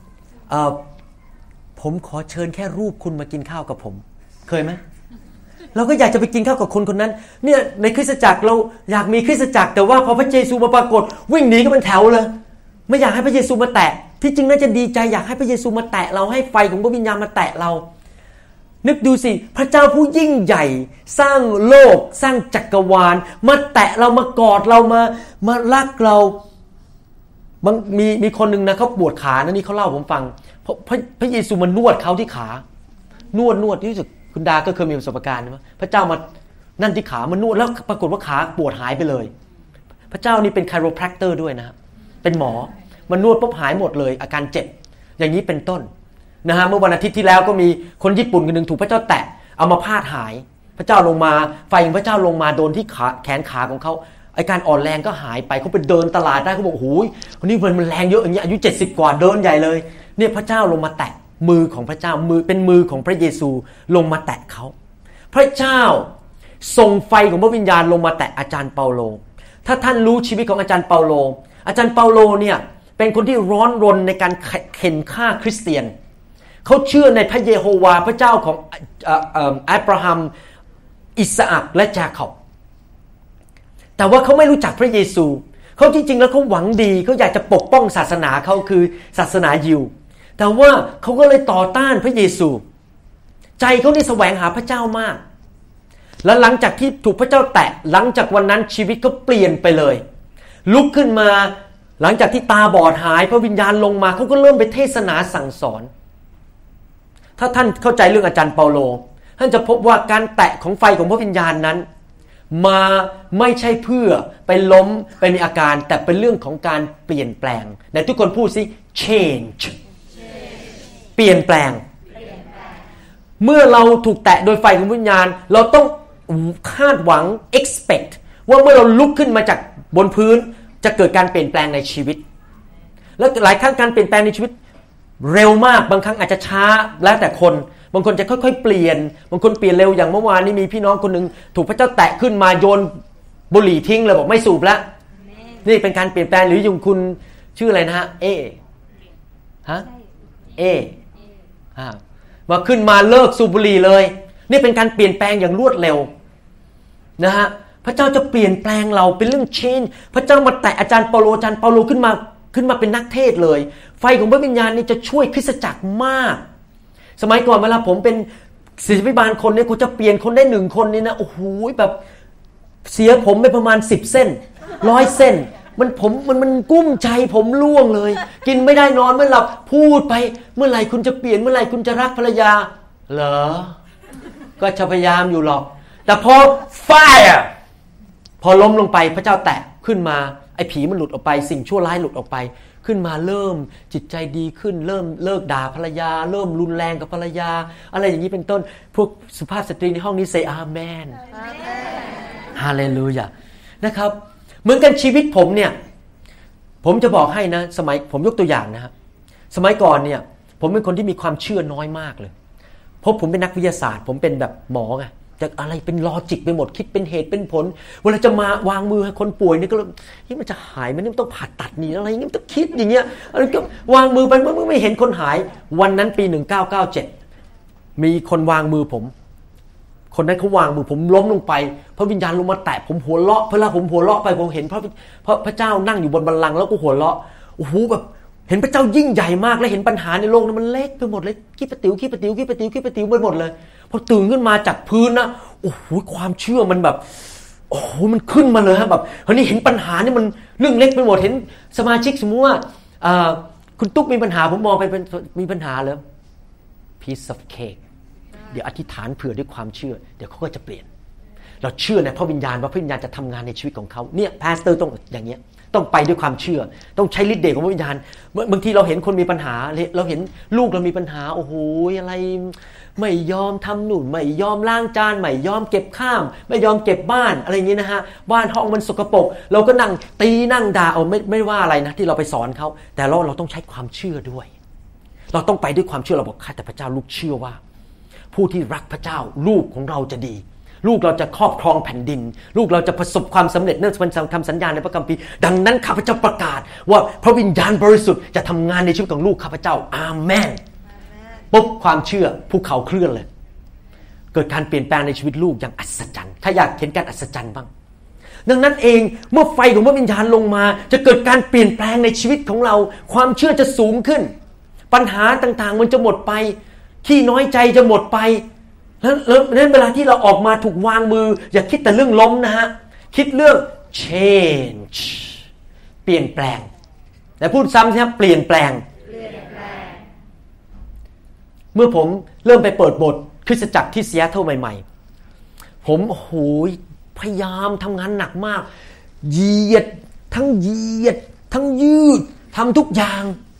ผมขอเชิญแค่รูปคุณมากินข้าวกับผมเคยไหมเราก็อยากจะไปกินข้าวกับคนคนนั้นเนี่ยในคริสตจักรเราอยากมีคริสตจักรแต่ว่าพอพระเยซูมาปรากฏวิ่งหนีก็เป็นแถวเลยไม่อยากให้พระเยซูมาแตะที่จริงน่าจะดีใจอยากให้พระเยซูมาแตะเราให้ไฟของพระวิญญาณมาแตะเรานึกดูสิพระเจ้าผู้ยิ่งใหญ่สร้างโลกสร้างจักรวาลมาแตะเรามากอดเรามามารักเราบางมีมีคนนึงนะเขาปวดขานะนี่เขาเล่าผมฟังพระพระพระเยซูมานวดเขาที่ขานวดนวดที่รู้สึกคุณดาก็เคยมีประสบการณ์ใช่ไหมพระเจ้ามานั่นที่ขามานวดแล้วปรากฏว่าขาปวดหายไปเลยพระเจ้านี่เป็นไคโรแพรคเตอร์ด้วยนะเป็นหมอมานวดปุ๊บหายหมดเลยอาการเจ็บอย่างนี้เป็นต้นนะฮะเมื่อวันอาทิตย์ที่แล้วก็มีคนญี่ปุ่นคนนึงถูกพระเจ้าแตะเอามาพาดหายพระเจ้าลงมาไฟของพระเจ้าลงมาโดนที่ขาแขนขาของเขาไอ้การอ่อนแรงก็หายไปเขาไปเดินตลาดได้เขาบอกโอ้โหคนนี้มันแรงเยอะอย่างเงี้ยอายุเจ็ดสิบกว่าเดินใหญ่เลยเนี่ยพระเจ้าลงมาแตะมือของพระเจ้ามือเป็นมือของพระเยซูลงมาแตะเขาพระเจ้าส่งไฟของพระวิญญาณลงมาแตะอาจารย์เปาโลถ้าท่านรู้ชีวิตของอาจารย์เปาโลอาจารย์เปาโลเนี่ยเป็นคนที่ร้อนรนในการเข็นฆ่าคริสเตียนเขาเชื่อในพระเยโฮวาห์พระเจ้าของอับราฮัมอิสอัคและจาคอบแต่ว่าเขาไม่รู้จักพระเยซูเขาจริงๆแล้วเขาหวังดีเขาอยากจะปกป้องศาสนาเขาคือศาสนายิวแต่ว่าเขาก็เลยต่อต้านพระเยซูใจเขานี่แสวงหาพระเจ้ามากและหลังจากที่ถูกพระเจ้าแตะหลังจากวันนั้นชีวิตเขาเปลี่ยนไปเลยลุกขึ้นมาหลังจากที่ตาบอดหายพระวิญญาณลงมาเขาก็เริ่มไปเทศนาสั่งสอนถ้าท่านเข้าใจเรื่องอาจารย์เปาโลท่านจะพบว่าการแตะของไฟของพระวิญญาณนั้นมาไม่ใช่เพื่อไปล้มไปมีอาการแต่เป็นเรื่องของการเปลี่ยนแปลงไหนทุกคนพูดสิ change เปลี่ยนแปลงเมื่อเราถูกแตะโดยไฟของวิญญาณเราต้องคาดหวัง expect ว่าเมื่อเราลุกขึ้นมาจากบนพื้นจะเกิดการเปลี่ยนแปลงในชีวิตและหลายครั้งการเปลี่ยนแปลงในชีวิตเร็วมากบางครั้งอาจจะช้าแล้วแต่คนบางคนจะค่อยๆเปลี่ยนบางคนเปลี่ยนเร็วอย่างเมื่อวานนี้มีพี่น้องคนนึงถูกพระเจ้าแตะขึ้นมาโยนบุหรี่ทิ้งเลยบอกไม่สูบแล้วนี่เป็นการเปลี่ยนแปลงหรืออย่างคุณชื่ออะไรนะฮะเอฮะเออ่ามาขึ้นมาเลิกสูบบุหรี่เลยนี่เป็นการเปลี่ยนแปลงอย่างรวดเร็วนะฮะพระเจ้าจะเปลี่ยนแปลงเราเป็นเรื่องเชนพระเจ้ามาแตะอาจารย์เปาโลอาจารย์เปาโลขึ้นมาขึ้นมาเป็นนักเทศเลยไฟของพระวิญญาณนี่จะช่วยคริสตจักรมากสมัยก่อนเวลาผมเป็นศิษยาภิบาลคนเนี่ยกูจะเปลี่ยนคนได้หนึ่งคนนี่นะโอ้โหแบบเสียผมไปประมาณสิบเส้นร้อยเส้นมันผมมันมันกุ้มใจผมร่วงเลยกินไม่ได้นอนไม่หลับพูดไปเมื่อไหร่คุณจะเปลี่ยนเมื่อไหร่คุณจะรักภรรยาเหรอก็จะพยายามอยู่หรอกแต่พอไฟอ่ะพอล้มลงไปพระเจ้าแตะขึ้นมาไอ้ผีมันหลุดออกไปสิ่งชั่วร้ายหลุดออกไปขึ้นมาเริ่มจิตใจดีขึ้นเริ่มเลิกด่าภรรยาเริ่มรุนแรงกับภรรยาอะไรอย่างนี้เป็นต้นพวกสุภาพสตรีในห้องนี้เซอาเมนฮาเลลูยานะครับเหมือนกันชีวิตผมเนี่ยผมจะบอกให้นะสมัยผมยกตัวอย่างนะครับสมัยก่อนเนี่ยผมเป็นคนที่มีความเชื่อน้อยมากเลยเพราะผมเป็นนักวิทยาศาสตร์ผมเป็นแบบหมอไงจากอะไรเป็นลอจิกไปหมดคิดเป็นเหตุเป็นผลเวลาจะมาวางมือให้คนป่วยนี่ก็เฮ้ยมันจะหายมันนี่มันต้องผ่าตัดนี่อะไรอย่างเงี้ยต้องคิดอย่างเงี้ยอะไรก็วางมือไปเมื่อไม่เห็นคนหายวันนั้นปีหนึ่งพันเก้าร้อยเก้าสิบเจ็ดมีคนวางมือผมคนนั้นเขาวางมือผมล้มลงไปพระวิญญาณลงมาแตะผมหัวเราะเวลาผมหัวเราะไปผมเห็นพระพระพระเจ้านั่งอยู่บนบัลลังก์แล้วก็หัวเราะโอ้โหแบบเห็นพระเจ้ายิ่งใหญ่มากและเห็นปัญหาในโลกนั้นมันเล็กไปหมดเลยขี้ปะติ๋วขี้ปะติ๋วขี้ปะติ๋วขี้ปะติ๋วไปหมดเลยพอตื่นขึ้นมาจากพื้นนะโอ้โหความเชื่อมันแบบโอ้โหมันขึ้นมาเลยฮะแบบเฮ้ยเห็นปัญหานี่มันเรื่องเล็กไปหมดเห็นสมาชิกสมมุติว่าคุณตุ๊กมีปัญหาผมมองไปเป็นมีปัญหาเลย piece of cake เดี๋ยวอธิษฐานเผื่อด้วยความเชื่อเดี๋ยวเขาก็จะเปลี่ยนเราเชื่อในพระวิญญาณว่าพระวิญญาณจะทำงานในชีวิตของเขาเนี่ยพาสเตอร์ต้องอย่างเงี้ยต้องไปด้วยความเชื่อต้องใช้ฤทธิ์เดชของพระวิญญาณบางทีเราเห็นคนมีปัญหาเราเห็นลูกเรามีปัญหาโอ้โหอะไรไม่ยอมทำหนุนไม่ยอมล้างจานไม่ยอมเก็บข้ามไม่ยอมเก็บบ้านอะไรอย่างนี้นะฮะบ้านห้องมันสกปรกเราก็นั่งตีนั่งด่าเอาไม่ไม่ว่าอะไรนะที่เราไปสอนเขาแต่เราเราต้องใช้ความเชื่อด้วยเราต้องไปด้วยความเชื่อเราบอกข้าแต่พระเจ้าลูกเชื่อว่าผู้ที่รักพระเจ้าลูกของเราจะดีลูกเราจะครอบครองแผ่นดินลูกเราจะประสบความสำเร็จเนื่องจากคำสัญญาในพระคัมภีร์ดังนั้นข้าพเจ้าประกาศว่าพระวิญญาณบริสุทธิ์จะทำงานในชีวิตของลูกข้าพเจ้าอาเมนปุ๊บความเชื่อภูเขาเคลื่อนเลยเกิดการเปลี่ยนแปลงในชีวิตลูกอย่างอัศจรรย์ถ้าอยากเห็นการอัศจรรย์บ้างดังนั้นเองเมื่อไฟของพระวิญญาณลงมาจะเกิดการเปลี่ยนแปลงในชีวิตของเราความเชื่อจะสูงขึ้นปัญหาต่างๆมันจะหมดไปขี้น้อยใจจะหมดไปแล้วนั้นเวลาที่เราออกมาถูกวางมืออย่าคิดแต่เรื่องล้มนะฮะคิดเรื่อง change เปลี่ยนแปลงแต่พูดซ้ำใช่ไหมเปลี่ยนแปลงเมื่อผมเริ่มไปเปิดโบสถ์คริสตจักรที่ซีแอตเทิลใหม่ๆผมโอ้โหพยายามทำงานหนักมากเหยียดทั้งเหยียดทั้งยืดทำทุกอย่าง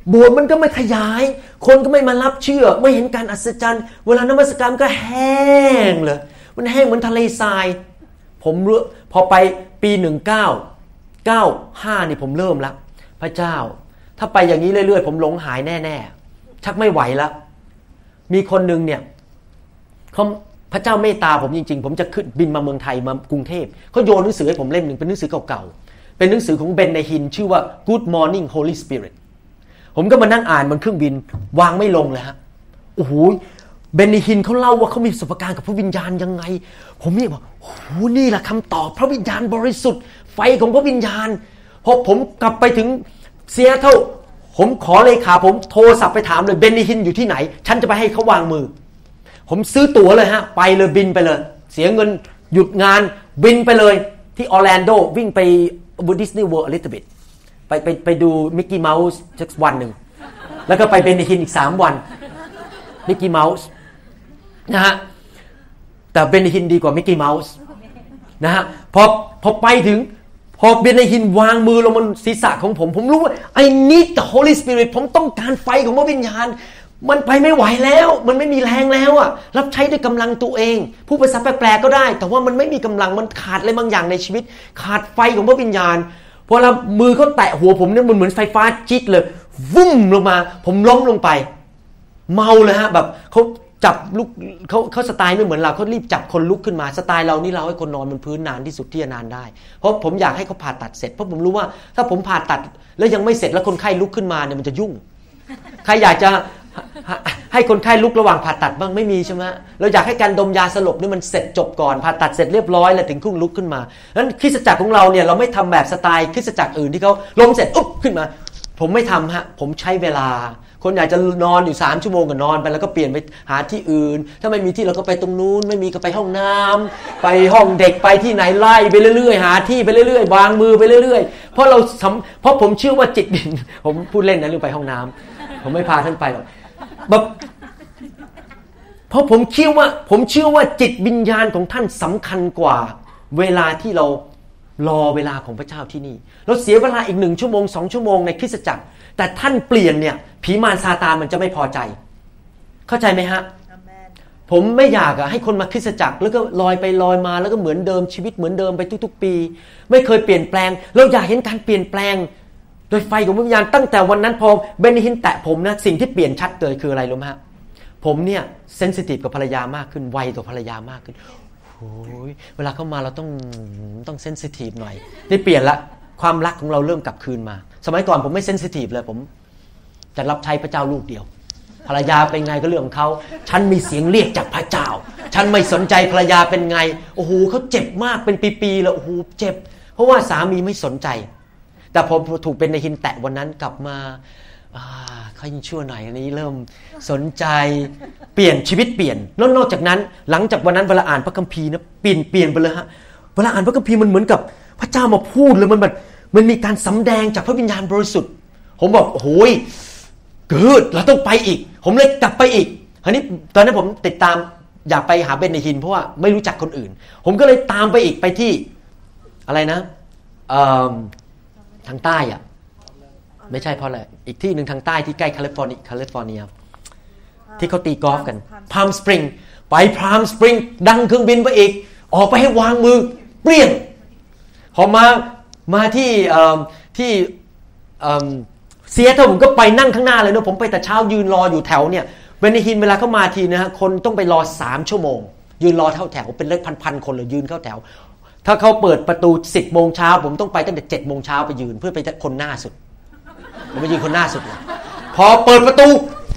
โบสถ์มันก็ไม่ขยายคนก็ไม่มารับเชื่อไม่เห็นการอัศจรรย์เวลานมัสการก็แห้งเลยมันแห้งเหมือนทะเลทรายผมพอไปปีหนึ่งเก้าเก้าห้านี่ผมเริ่มแล้วพระเจ้าถ้าไปอย่างนี้เรื่อยๆผมหลงหายแน่ๆชักไม่ไหวแล้วมีคนนึงเนี่ยเขาพระเจ้าเมตตาผมจริงๆผมจะขึ้นบินมาเมืองไทยมากรุงเทพเขาโยนหนังสือให้ผมเล่มนึงเป็นหนังสือเก่าๆเป็นหนังสือของเบนเนฮินชื่อว่า Good Morning Holy Spirit ผมก็มานั่งอ่านบนเครื่องบินวางไม่ลงเลยฮะโอ้โหเบนเนฮินเขาเล่าว่าเขามีประสบการณ์กับพระวิญญาณยังไงผมนี่บอกโอ้โหนี่แหละคำตอบพระวิญญาณบริสุทธิ์ไฟของพระวิญญาณพอผมกลับไปถึงเซียเท่าผมขอเลขาผมโทรศัพท์ไปถามเลยเบนเนฮินอยู่ที่ไหนฉันจะไปให้เขาวางมือผมซื้อตั๋วเลยฮะไปเลยบินไปเลยเสียเงินหยุดงานบินไปเลยที่ออร์แลนโดวิ่งไปดิสนีย์เวิลด์อลิซาเบธไปไปไปดูมิกกี้เมาส์สักวันหนึ่งแล้วก็ไปเบนเนฮินอีกสามวันมิกกี้เมาส์นะฮะแต่เบนเนฮินดีกว่ามิกกี้เมาส์นะฮะพอพอไปถึงพอเบนเนฮินวางมือลงบนศีรษะของผมผมรู้ว่า I need the Holy Spirit ผมต้องการไฟของพระวิญญาณมันไปไม่ไหวแล้วมันไม่มีแรงแล้วอ่ะรับใช้ด้วยกำลังตัวเองผู้ภาษาแปลกๆก็ได้แต่ว่ามันไม่มีกำลังมันขาดอะไรบางอย่างในชีวิตขาดไฟของพระวิญญาณพอเรามือเขาแตะหัวผมเนี่ยมันเหมือนไฟฟ้าจิ๊ดเลยวุ้มลงมาผมล้มลงไปเมาเลยฮะแบบเขาจับลุกเขาเขาสไตล์ไม่เหมือนเราเขารีบจับคนลุกขึ้นมาสไตล์เรานี่เราให้คนนอนบนพื้นนานที่สุดที่จะนานได้เพราะผมอยากให้เขาผ่าตัดเสร็จเพราะผมรู้ว่าถ้าผมผ่าตัดแล้วยังไม่เสร็จแล้วคนไข้ลุกขึ้นมาเนี่ยมันจะยุ่งใครอยากจะให้คนไข้ลุกระหว่างผ่าตัดบ้างไม่มีใช่ไหมเราอยากให้การดมยาสลบนี่มันเสร็จจบก่อนผ่าตัดเสร็จเรียบร้อยแล้วถึงคุ้งลุกขึ้นมานั้นคริสตจักรของเราเนี่ยเราไม่ทำแบบสไตล์คริสตจักรอื่นที่เขาล้มเสร็จอุ๊บขึ้นมาผมไม่ทำฮะผมใช้เวลาคนอยากจะนอนอยู่สามชั่วโมงก็นอนไปแล้วก็เปลี่ยนไปหาที่อื่นถ้าไม่มีที่เราก็ไปตรงนู้นไม่มีก็ไปห้องน้ำไปห้องเด็กไปที่ไหนไล่ไปเรื่อยๆหาที่ไปเรื่อยๆวางมือไปเรื่อยๆเพราะเราเพราะผมเชื่อว่าจิตผมพูดเล่นนะเรื่องไปห้องน้ำผมไม่พาท่านไปหรอกแบบเพราะผมเชื่อว่าผมเชื่อว่าจิตวิญญาณของท่านสำคัญกว่าเวลาที่เรารอเวลาของพระเจ้าที่นี่เราเสียเวลาอีกหนึ่งชั่วโมงสองชั่วโมงในคริสตจักรแต่ท่านเปลี่ยนเนี่ยผีมารซาตานมันจะไม่พอใจเข้าใจไหมฮะ Amen. ผมไม่อยากอะให้คนมาคริสตจักรแล้วก็ลอยไปลอยมาแล้วก็เหมือนเดิมชีวิตเหมือนเดิมไปทุกๆปีไม่เคยเปลี่ยนแปลงเราอยากเห็นการเปลี่ยนแปลงโดยไฟของวิญญาณตั้งแต่วันนั้นพอเบนนิฮินแตะผมนะสิ่งที่เปลี่ยนชัดเลยคืออะไรรู้ไหมฮะผมเนี่ยเซนซิทีฟกับภรรยามากขึ้นไวต่อภรรยามากขึ้นโอ้ยเวลาเข้ามาเราต้องต้องเซนซิทีฟหน่อยนี่เปลี่ยนละความรักของเราเริ่มกลับคืนมาสมัยก่อนผมไม่เซนซิทีฟเลยผมจะรับใช้พระเจ้าลูกเดียวภรรยาเป็นไงก็เรื่องของเขาฉันมีเสียงเรียกจากพระเจ้าฉันไม่สนใจภรรยาเป็นไงโอ้โหเขาเจ็บมากเป็นปีๆแล้วโอ้โหเจ็บเพราะว่าสามีไม่สนใจแต่พอถูกเป็นในหินแตะวันนั้นกลับมาเขายิ่งชั่วหน่อยอันนี้เริ่มสนใจเปลี่ยนชีวิตเปลี่ยนแล้วนอกจากนั้นหลังจากวันนั้นเวลาอ่านพระคัมภีร์นะเปลี่ยนเปลี่ยนไปเลยฮะเวลาอ่านพระคัมภีร์มันเหมือนกับพระเจ้ามาพูดเลยมันแบบมันมีการสำแดงจากพระวิญญาณบริสุทธิ์ผมบอกโอ้ยเกิดเราต้องไปอีกผมเลยกลับไปอีกคราวนี้ตอนนั้นผมติดตามอยากไปหาเบนนิฮินเพราะว่าไม่รู้จักคนอื่นผมก็เลยตามไปอีกไปที่อะไรนะทางใต้อ่ะไม่ใช่เพราะอะไรอีกที่หนึ่งทางใต้ที่ใกล้แคลิฟอร์เนียแคลิฟอร์เนียที่เขาตีกอล์ฟกันพาล์มสปริงไปพาล์มสปริงดังเครื่องบินไปอีกออกไปให้วางมือเปรี้ยงพอมามาที่ที่เซียเท่าผมก็ไปนั่งข้างหน้าเลยนะผมไปแต่เช้ายืนรออยู่แถวเนี่ยเบนนิฮินเวลาเขามาทีนะฮะคนต้องไปรอสามชั่วโมงยืนรอเท่าแถวเป็นเลขพันๆคนเลยยืนเข้าแถวถ้าเขาเปิดประตู สิบโมงเช้าผมต้องไปตั้งแต่ เจ็ดโมงเช้าไปยืนเพื่อไปคนหน้าสุดผมไปยืนคนหน้าสุดเลยพอเปิดประตู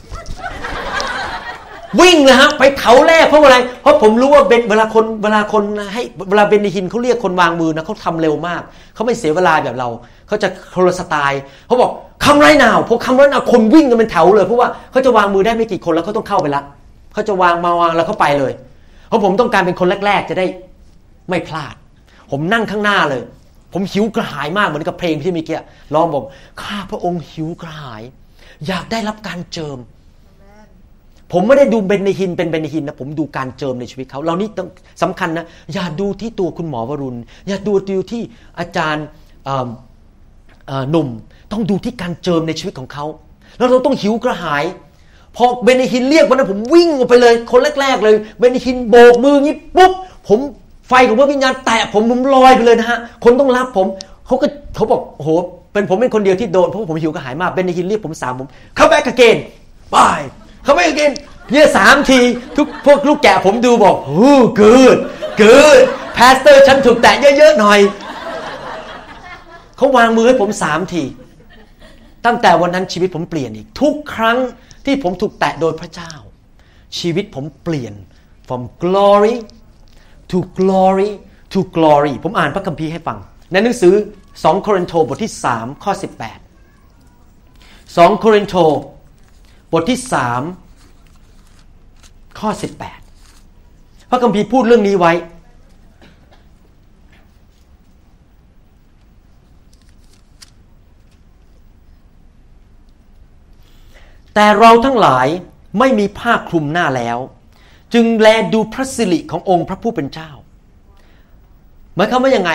วิ่งเลยฮะไปแถวแรกเพราะอะไรเพราะผมรู้ว่าเบนเวลาคนเวลาคนให้เวลาเบนนิฮินเขาเรียกคนวางมือนะเขาทำเร็วมากเขาไม่เสียเวลาแบบเราเขาจะโคลสไตล์เขาบอกคำไรนาวพอคำไรนาวคนวิ่งกันเป็นแถวเลยเพราะว่าเขาจะวางมือได้ไม่กี่คนแล้วเขาต้องเข้าไปละเขาจะวางมาวางแล้วเขาไปเลยเพราะผมต้องการเป็นคนแรกๆจะได้ไม่พลาดผมนั่งข้างหน้าเลยผมหิวกระหายมากเหมือนกับเพลงที่เมื่อกี้ร้องบอกข้าพระองค์หิวกระหายอยากได้รับการเจิมผมไม่ได้ดูเบนนิฮินเป็นเบนนิฮินนะผมดูการเจิมในชีวิตเขาเรานี่ต้องสำคัญนะอย่าดูที่ตัวคุณหมอวรุณอย่าดูที่อาจารย์หนุ่มต้องดูที่การเจิมในชีวิตของเขาแล้วเราต้องหิวกระหายพอเบนิฮินเรียกวันนั้นผมวิ่งออกไปเลยคนแรกๆเลยเบนิฮินโบกมืองี้ปุ๊บผมไฟของพระวิญญาณแตะผมผมลอยไปเลยนะฮะคนต้องรับผมเขาก็เขาบอกโอ้โหเป็นผมเป็นคนเดียวที่โดนเพราะผมหิวกระหายมากเบนิฮินเรียกผมสามผมเข้าแบ็กอเกนไปเข้าแบ็กอเกนเนี่ยสามทีทุกพวกลูกแกะผมดูบอกโอ้กูดกูดพาสเตอร์ฉันถูกแตะเยอะๆหน่อยเขาวางมือให้ผมสามทีตั้งแต่วันนั้นชีวิตผมเปลี่ยนอีกทุกครั้งที่ผมถูกแตะโดยพระเจ้าชีวิตผมเปลี่ยน from glory to glory to glory ผมอ่านพระคัมภีร์ให้ฟังในหนังสือสองโครินธ์บทที่สามข้อสิบแปดสองโครินธ์บทที่สามข้อสิบแปดพระคัมภีร์พูดเรื่องนี้ไว้แต่เราทั้งหลายไม่มีผ้าคลุมหน้าแล้วจึงแลดูพระสิริขององค์พระผู้เป็นเจ้าหมายความว่ายังไง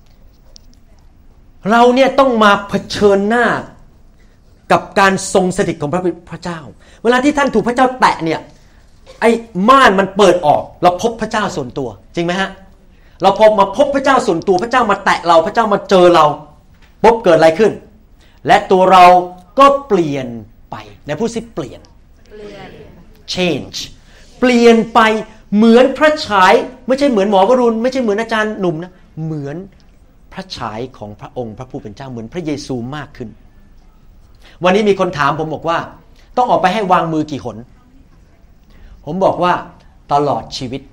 เราเนี่ยต้องมาเผชิญหน้ากับการทรงสถิตของพระพระเจ้าเวลาที่ท่านถูกพระเจ้าแตะเนี่ยไอ้ม่านมันเปิดออกเราพบพระเจ้าส่วนตัวจริงไหมฮะเราพบมาพบพระเจ้าส่วนตัวพระเจ้ามาแตะเราพระเจ้ามาเจอเราปุ๊บเกิดอะไรขึ้นและตัวเราก็เปลี่ยนไปในผู้สิเปลี่ยน change เปลี่ยนไปเหมือนพระฉายไม่ใช่เหมือนหมอวรุณไม่ใช่เหมือนอาจารย์หนุ่มนะเหมือนพระฉายของพระองค์พระผู้เป็นเจ้าเหมือนพระเยซูมากขึ้นวันนี้มีคนถามผมบอกว่าต้องออกไปให้วางมือกี่หนผมบอกว่าตลอดชีวิต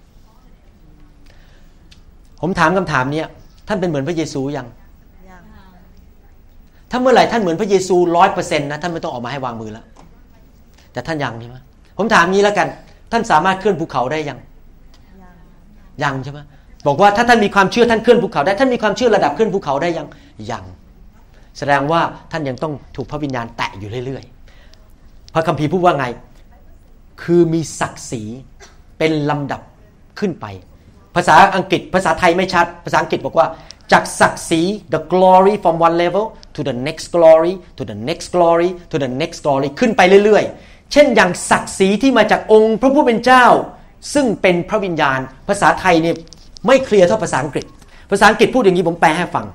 ผมถามคำถามนี้ท่านเป็นเหมือนพระเยซูยังถ้าเมื่อไหร่ท่านเหมือนพระเยซู ร้อยเปอร์เซ็นต์ นะท่านไม่ต้องออกมาให้วางมือแล้วแต่ท่านยังใช่ไหมผมถามงี้แล้วกันท่านสามารถเคลื่อนภูเขาได้ยังยังใช่ไหมบอกว่าถ้าท่านมีความเชื่อท่านเคลื่อนภูเขาได้ท่านมีความเชื่อระดับเคลื่อนภูเขาได้ยังยังแสดงว่าท่านยังต้องถูกพระวิญญาณแตะอยู่เรื่อยๆพระคัมภีร์พูดว่าไงคือมีศักดิ์ศรีเป็นลำดับขึ้นไปภาษาอังกฤษภาษาไทยไม่ชัดภาษาอังกฤษบอกว่าจากศักดิ์ศรี the glory from one level to the next glory to the next glory to the next glory ขึ้นไปเรื่อยๆเช่นอย่างศักดิ์ศรีที่มาจากองค์พระผู้เป็นเจ้าซึ่งเป็นพระวิญญาณภาษาไทยเนี่ยไม่เคลียร์เท่าภาษาอังกฤษภาษาอังกฤษพูดอย่างนี้ผมแปลให้ฟัง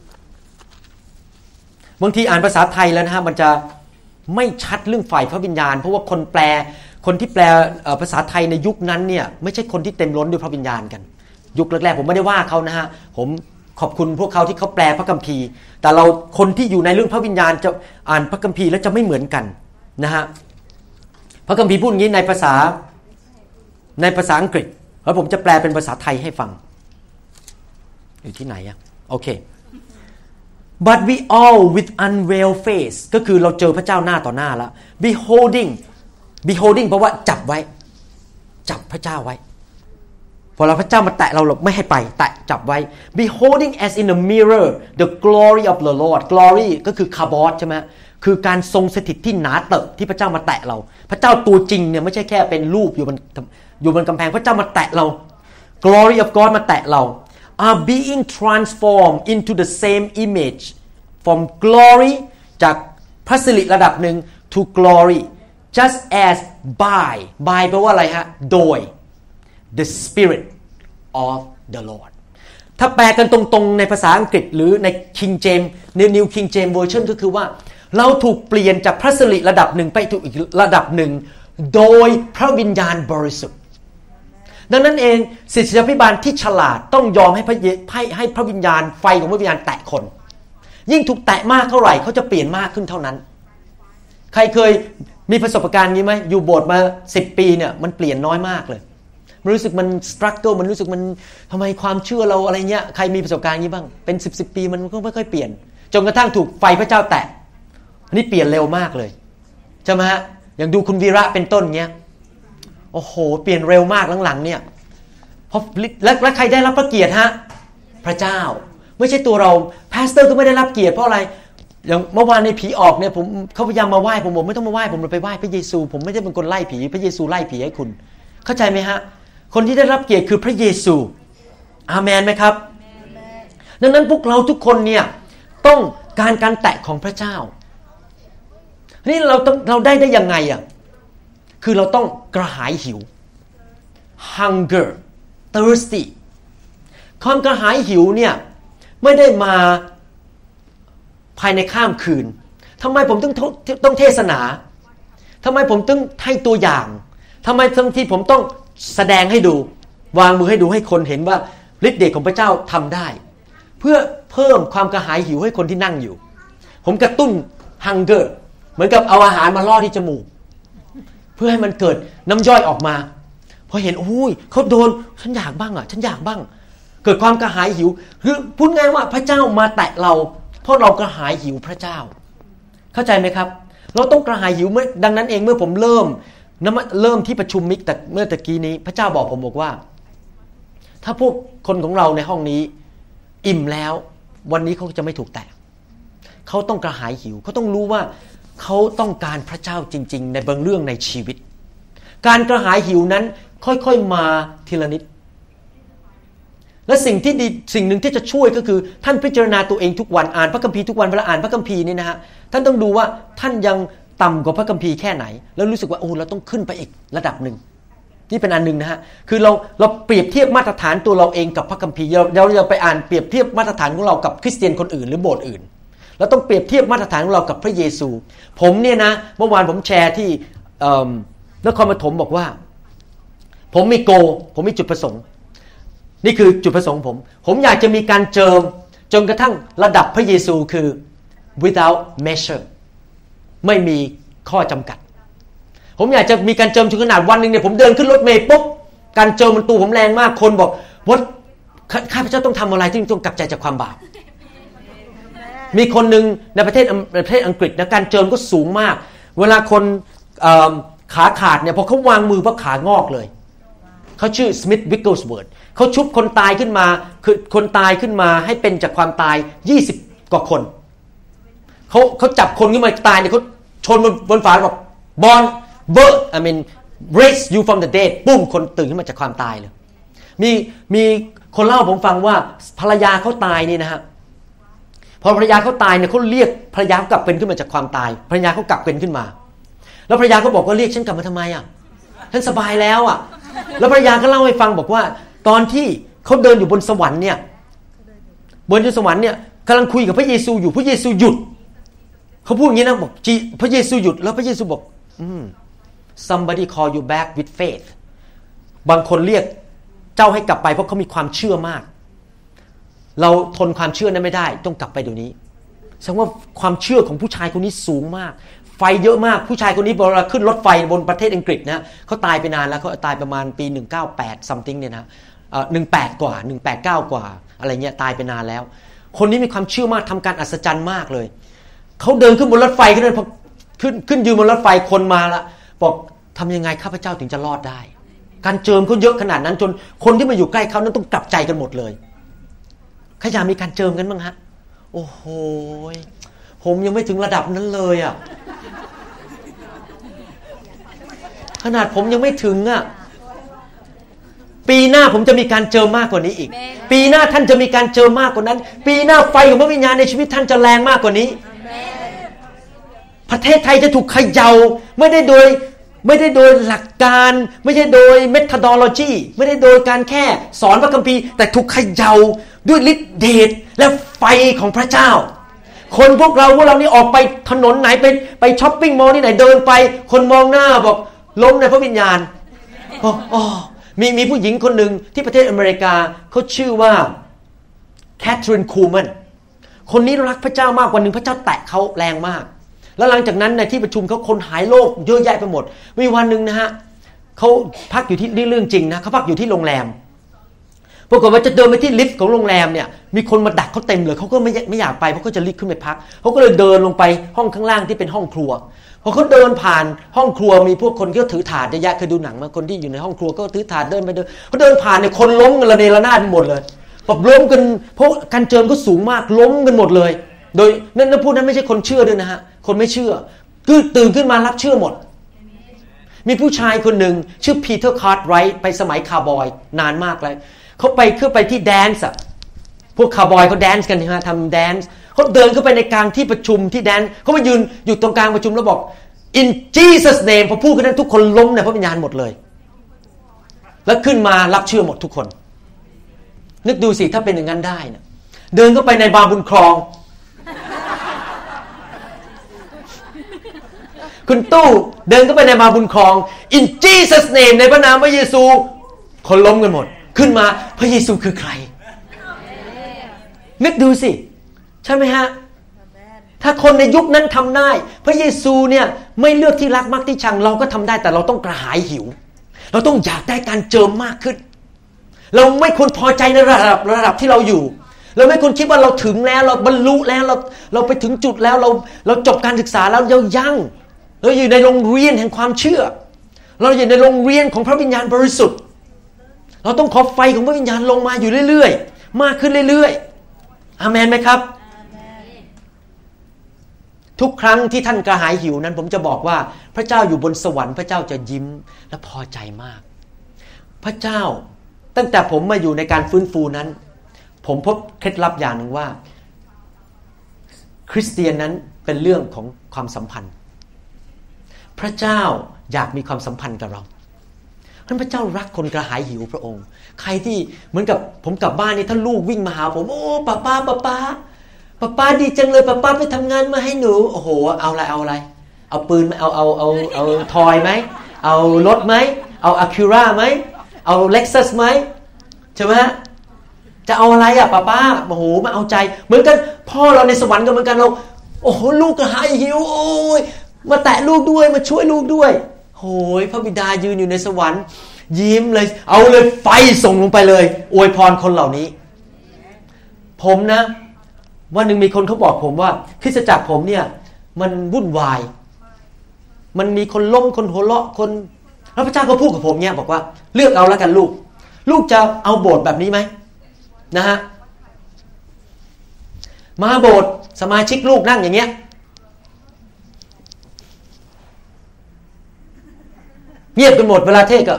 บางทีอ่านภาษาไทยแล้วนะฮะมันจะไม่ชัดเรื่องฝ่ายพระวิญญาณเพราะว่าคนแปลคนที่แปลภาษาไทยในยุคนั้นเนี่ยไม่ใช่คนที่เต็มล้นด้วยพระวิญญาณกันยุคแรกๆผมไม่ได้ว่าเขานะฮะผมขอบคุณพวกเขาที่เขาแปลพระคัมภีร์แต่เราคนที่อยู่ในเรื่องพระวิญญาณจะอ่านพระคัมภีร์แล้วจะไม่เหมือนกันนะฮะพระคัมภีร์พูดอย่างนี้ในภาษาในภาษาอังกฤษแล้วผมจะแปลเป็นภาษาไทยให้ฟังอยู่ที่ไหนอะโอเค but we all with unveiled face ก็คือเราเจอพระเจ้าหน้าต่อหน้าแล้ว beholding beholding เพราะว่าจับไว้จับพระเจ้าไว้พอเราพระเจ้ามาแตะเราเราไม่ให้ไปแตะจับไว้ beholding as in a mirror the glory of the Lord glory ก็คือคาบอสใช่ไหมคือการทรงสถิตที่หนาเตอะที่พระเจ้ามาแตะเราพระเจ้าตัวจริงเนี่ยไม่ใช่แค่เป็นรูปอยู่บนอยู่บนกำแพงพระเจ้ามาแตะเรา glory of God มาแตะเรา are being transformed into the same image from glory จากพระสิริระดับหนึ่ง to glory just as by by แปลว่าอะไรฮะโดย the spirit of the Lord ถ้าแปลกันตรงๆในภาษาอังกฤษหรือใน King James New King James Version ก็คือว่าเราถูกเปลี่ยนจากพระสิริระดับหนึ่งไปถูกอีกระดับหนึ่งโดยพระวิญญาณบริสุทธิ์ดังนั้นเองศิษยาภิบาลที่ฉลาดต้องยอมให้พระให้ให้พระวิญญาณไฟของพระวิญญาณแตะคนยิ่งถูกแตะมากเท่าไหร่เขาจะเปลี่ยนมากขึ้นเท่านั้นใครเคยมีประสบการณ์นี้ไหมอยู่โบสถ์มาสิบปีเนี่ยมันเปลี่ยนน้อยมากเลยมันรู้สึกมันสตรักเกิลมันรู้สึกมันทำไมความเชื่อเราอะไรเงี้ยใครมีประสบการณ์นี้บ้างเป็นสิบสิบปีมันก็ไม่ค่อยเปลี่ยนจนกระทั่งถูกไฟพระเจ้าแตะอันนี้เปลี่ยนเร็วมากเลยใช่ไหมฮะอย่างดูคุณวีระเป็นต้นเงี้ยโอ้โหเปลี่ยนเร็วมากหลังๆเนี่ยเพราะแล้วแล้วใครได้รับพระเกียรติฮะพระเจ้าไม่ใช่ตัวเราพาสเตอร์ก็ไม่ได้รับเกียรติเพราะอะไรอย่างเมื่อวานในผีออกเนี่ยผมเขาพยายามมาไหว้ผมบอกไม่ต้องมาไหว้ผมไปไหว้พระเยซูผมไม่ได้เป็นคนไล่ผีพระเยซูไล่ผีให้คุณเข้าใจไหมฮะคนที่ได้รับเกียรติคือพระเยซูอาเมนไหมครับดังนั้นพวกเราทุกคนเนี่ยต้องการการแตะของพระเจ้านี่เราต้องเราได้ได้ยังไงอ่ะคือเราต้องกระหายหิว hunger thirsty ความกระหายหิวเนี่ยไม่ได้มาภายในข้ามคืนทำไมผมต้องต้องเทศนาทำไมผมต้องให้ตัวอย่างทำไมบางทีผมต้องแสดงให้ดูวางมือให้ดูให้คนเห็นว่าฤทธิ์เดชของพระเจ้าทำได้เพื่อเพิ่มความกระหายหิวให้คนที่นั่งอยู่ผมกระตุ้น hunger เหมือนกับเอาอาหารมาล่อที่จมูกเพื่อให้มันเกิดน้ำย่อยออกมาพอเห็นโอ้ยเขาโดนฉันอยากบ้างอ่ะฉันอยากบ้างเกิดความกระหายหิวคือพูดง่ายว่าพระเจ้ามาแตะเราเพราะเรากระหายหิวพระเจ้าเข้าใจไหมครับเราต้องกระหายหิวเมื่อดังนั้นเองเมื่อผมเริ่มเริ่มที่ประชุมมิกแต่เมื่อตะกี้นี้พระเจ้าบอกผมบอกว่าถ้าพวกคนของเราในห้องนี้อิ่มแล้ววันนี้เขาจะไม่ถูกแตะเขาต้องกระหายหิวเขาต้องรู้ว่าเขาต้องการพระเจ้าจริงๆในบางเรื่องในชีวิตการกระหายหิวนั้นค่อยๆมาทีละนิดและสิ่งที่ดีสิ่งหนึ่งที่จะช่วยก็คือท่านพิจารณาตัวเองทุกวันอ่านพระคัมภีร์ทุกวันเวลาอ่านพระคัมภีร์นี่นะฮะท่านต้องดูว่าท่านยังต่ำกว่าพระคัมภีร์แค่ไหนแล้วรู้สึกว่าโอ้เราต้องขึ้นไปอีกระดับหนึ่งนี่เป็นอันนึงนะฮะคือเราเราเปรียบเทียบมาตรฐานตัวเราเองกับพระคัมภีร์เราเราเราไปอ่านเปรียบเทียบมาตรฐานของเรากับคริสเตียนคนอื่นหรือโบสถ์อื่นเราต้องเปรียบเทียบมาตรฐานของเรากับพระเยซูผมเนี่ยนะเมื่อวานผมแชร์ที่นครปฐมบอกว่าผมมีโกผมมีจุดประสงค์นี่คือจุดประสงค์ผมผมอยากจะมีการเจิมจนกระทั่งระดับพระเยซูคือ without measure ไม่มีข้อจำกัดผมอยากจะมีการเจิมจนขนาดวันนึงเนี่ยผมเดินขึ้นรถเมล์ปุ๊บการเจิมมันตูผมแรงมากคนบอกว่าข้าพเจ้าต้องทำอะไรที่ต้องกลับใจจากความบาปมีคนนึงในประเทศประเทศอังกฤษนะการเจิมก็สูงมากเวลาคนขาขาดเนี่ยพอเขาวางมือปั๊บขางอกเลยเขาชื่อสมิธวิกเกิลสเวิร์ดเขาชุบคนตายขึ้นมาคือคนตายขึ้นมาให้เป็นจากความตายยี่สิบกว่าคนเขาเขาจับคนขึ้นมาตายเนี่ยเขาชนบนบนฝาบอก born birth I mean raise you from the dead ปุ้มคนตื่นขึ้นมาจากความตายเลยมีมีคนเล่าผมฟังว่าภรรยาเขาตายนี่นะฮะพอภรรยาเขาตายเนี่ยเขาเรียกภรรยาเขากลับเป็นขึ้นมาจากความตายภรรยาเขากลับเป็นขึ้นมาแล้วภรรยาก็บอกว่าเรียกฉันกลับมาทำไมอ่ะฉันสบายแล้วอ่ะแล้วภรรยาก็เล่าให้ฟังบอกว่าตอนที่เขาเดินอยู่บนสวรรค์เนี่ยบนสวรรค์เนี่ยกำลังคุยกับพระเยซูอยู่พระเยซูหยุดเขาพูดอย่างนี้นะบอกพระเยซูหยุดแล้วพระเยซูบอกอืม somebody call you back with faith บางคนเรียกเจ้าให้กลับไปเพราะเขามีความเชื่อมากเราทนความเชื่อนั้นไม่ได้ต้องกลับไปเดี๋ยวนี้แสดงว่าความเชื่อของผู้ชายคนนี้สูงมากไฟเยอะมากผู้ชายคนนี้เวลาขึ้นรถไฟบนประเทศอังกฤษนะเขาตายไปนานแล้วเขาตายประมาณปีหนึ่งเก้าแปด something เนี่ยนะเอ่อหนึ่งแปดกว่าหนึ่งแปดเก้ากว่าอะไรเงี้ยตายไปนานแล้วคนนี้มีความเชื่อมากทำการอัศจรรย์มากเลยเขาเดินขึ้นบนรถไฟขึ้นพอขึ้นขึ้นยืนบนรถไฟคนมาละบอกทำยังไงข้าพเจ้าถึงจะรอดได้การเจิมเขาเยอะขนาดนั้นจนคนที่มาอยู่ใกล้เขานั้นต้องกลับใจกันหมดเลยใครอยากมีการเจิมกันบ้างฮะโอ้โหผมยังไม่ถึงระดับนั้นเลยอ่ะขนาดผมยังไม่ถึงอ่ะปีหน้าผมจะมีการเจิมมากกว่านี้อีกปีหน้าท่านจะมีการเจิมมากกว่านั้นปีหน้าไฟของพระวิญญาณในชีวิตท่านจะแรงมากกว่านี้ประเทศไทยจะถูกเขย่าไม่ได้โดยไม่ได้โดยหลักการไม่ใช่โดย methodology ไม่ได้โดยการแค่สอนพระคัมภีร์แต่ถูกเขย่าด้วยฤทธิ์เดชและไฟของพระเจ้าคนพวกเราพวกเรานี่ออกไปถนนไหนไปไปช้อปปิ้งมอลล์ที่ไหนเดินไปคนมองหน้าบอกล้มในพระวิญญาณอ๋ออ๋อมีมีผู้หญิงคนหนึ่งที่ประเทศอเมริกาเขาชื่อว่าแคทเธอรีนคูแมนคนนี้รักพระเจ้ามากวันนึงพระเจ้าแตะเขาแรงมากแล้วหลังจากนั้นในที่ประชุมเขาคนหายโรคเยอะแยะไปหมดมีวันนึงนะฮะเขาพักอยู่ที่นี่เรื่องจริงนะเขาพักอยู่ที่โรงแรมปรากฏว่าจะเดินไปที่ลิฟต์ของโรงแรมเนี่ยมีคนมาดักเขาเต็มเลยเขาก็ไม่ไม่อยากไปเพราะเขาจะรีบขึ้นไปพักเขาก็เลยเดินลงไปห้องข้างล่างที่เป็นห้องครัวพอเขาเดินผ่านห้องครัวมีพวกคนก็ถือถาดเยอะแยะเคยดูหนังมาคนที่อยู่ในห้องครัวก็ถือถาดเดินไปเดินเขาเดินผ่านเนี่ยคนล้มกันระเนระนาดหมดเลยแบบล้มกันเพราะการเจิมก็สูงมากล้มกันหมดเลยโดยนั่นพูดนั้นไม่ใช่คนเชื่อด้วยนะฮะคนไม่เชื่อคือตื่นขึ้นมารับเชื่อหมดมีผู้ชายคนหนึ่งชื่อปีเตอร์คาร์ทไรท์ไปสมัยคาร์บอยนานมากเลยเขาไปขึ้นไปที่แดนซ์อะพวกคาร์บอยเขาแดนซ์กันนะฮะทำแดนซ์เขาเดินเข้าไปในกลางที่ประชุมที่แดนเขามายืนอยู่ตรงกลางประชุมแล้วบอก in Jesus name พอพูดกันนั้นทุกคนล้มในพระวิญญาณหมดเลยแล้วขึ้นมารับเชื่อหมดทุกคนนึกดูสิถ้าเป็นอย่างนั้นได้นะเดินเข้าไปในบาบุญครองคุณตู้เดินเข้าไปในบาบุญครอง in Jesus name ในพระนามพระเยซูคนล้มกันหมดขึ้นมาพระเยซูคือใครนึกดูสิใช่ไหมฮะถ้าคนในยุคนั้นทำได้พระเยซูเนี่ยไม่เลือกที่รักมักที่ชังเราก็ทำได้แต่เราต้องกระหายหิวเราต้องอยากได้การเจิมมากขึ้นเราไม่ควรพอใจในระดับระดับที่เราอยู่เราไม่ควรคิดว่าเราถึงแล้วเราบรรลุแล้วเราเราไปถึงจุดแล้วเราเราจบการศึกษาแล้วเรายังเราอยู่ในโรงเรียนแห่งความเชื่อเราอยู่ในโรงเรียนของพระวิญญาณบริสุทธิ์เราต้องขอไฟของพระวิญญาณลงมาอยู่เรื่อยๆมากขึ้นเรื่อยๆอาเมนไหมครับทุกครั้งที่ท่านกระหายหิวนั้นผมจะบอกว่าพระเจ้าอยู่บนสวรรค์พระเจ้าจะยิ้มและพอใจมากพระเจ้าตั้งแต่ผมมาอยู่ในการฟื้นฟูนั้นผมพบเคล็ดลับอย่างหนึ่งว่าคริสเตียนนั้นเป็นเรื่องของความสัมพันธ์พระเจ้าอยากมีความสัมพันธ์กับเราเพราะพระเจ้ารักคนกระหายหิวพระองค์ใครที่เหมือนกับผมกลับบ้านนี่ถ้าลูกวิ่งมาหาผมโอ้ป้าป้าป้าป้าป้าป้าดีจังเลยป้าป้าไปทำงานมาให้หนูโอ้โหเอาอะไรเอาอะไรเอาปืนไหมเอาเอาเอาเอาทอยไหมเอารถไหมเอาอะคิวราไหมเอาเล็กซัสไหมใช่ไหมจะเอาอะไรอ่ะป้าป้าโอ้โหมาเอาใจเหมือนกันพ่อเราในสวรรค์ก็เหมือนกันเราโอ้โหลูกกระหายหิวโอ้ยมาแตะลูกด้วยมาช่วยลูกด้วยโอ้ยพระบิดายืนอยู่ในสวรรค์ยิ้มเลยเอาเลยไฟส่งลงไปเลยอวยพรคนเหล่านี้ผมนะวันหนึ่งมีคนเขาบอกผมว่าคริสตจักรผมเนี่ยมันวุ่นวายมันมีคนล้มคนหัวเราะคนแล้วพระเจ้าก็พูดกับผมเนี่ยบอกว่าเลือกเอาแล้วกันลูกลูกจะเอาโบสถ์แบบนี้ไหมนะฮะมาโบสถ์สมาชิกลูกนั่งอย่างเงี้ยเงียบกันหมดเวลาเทศก็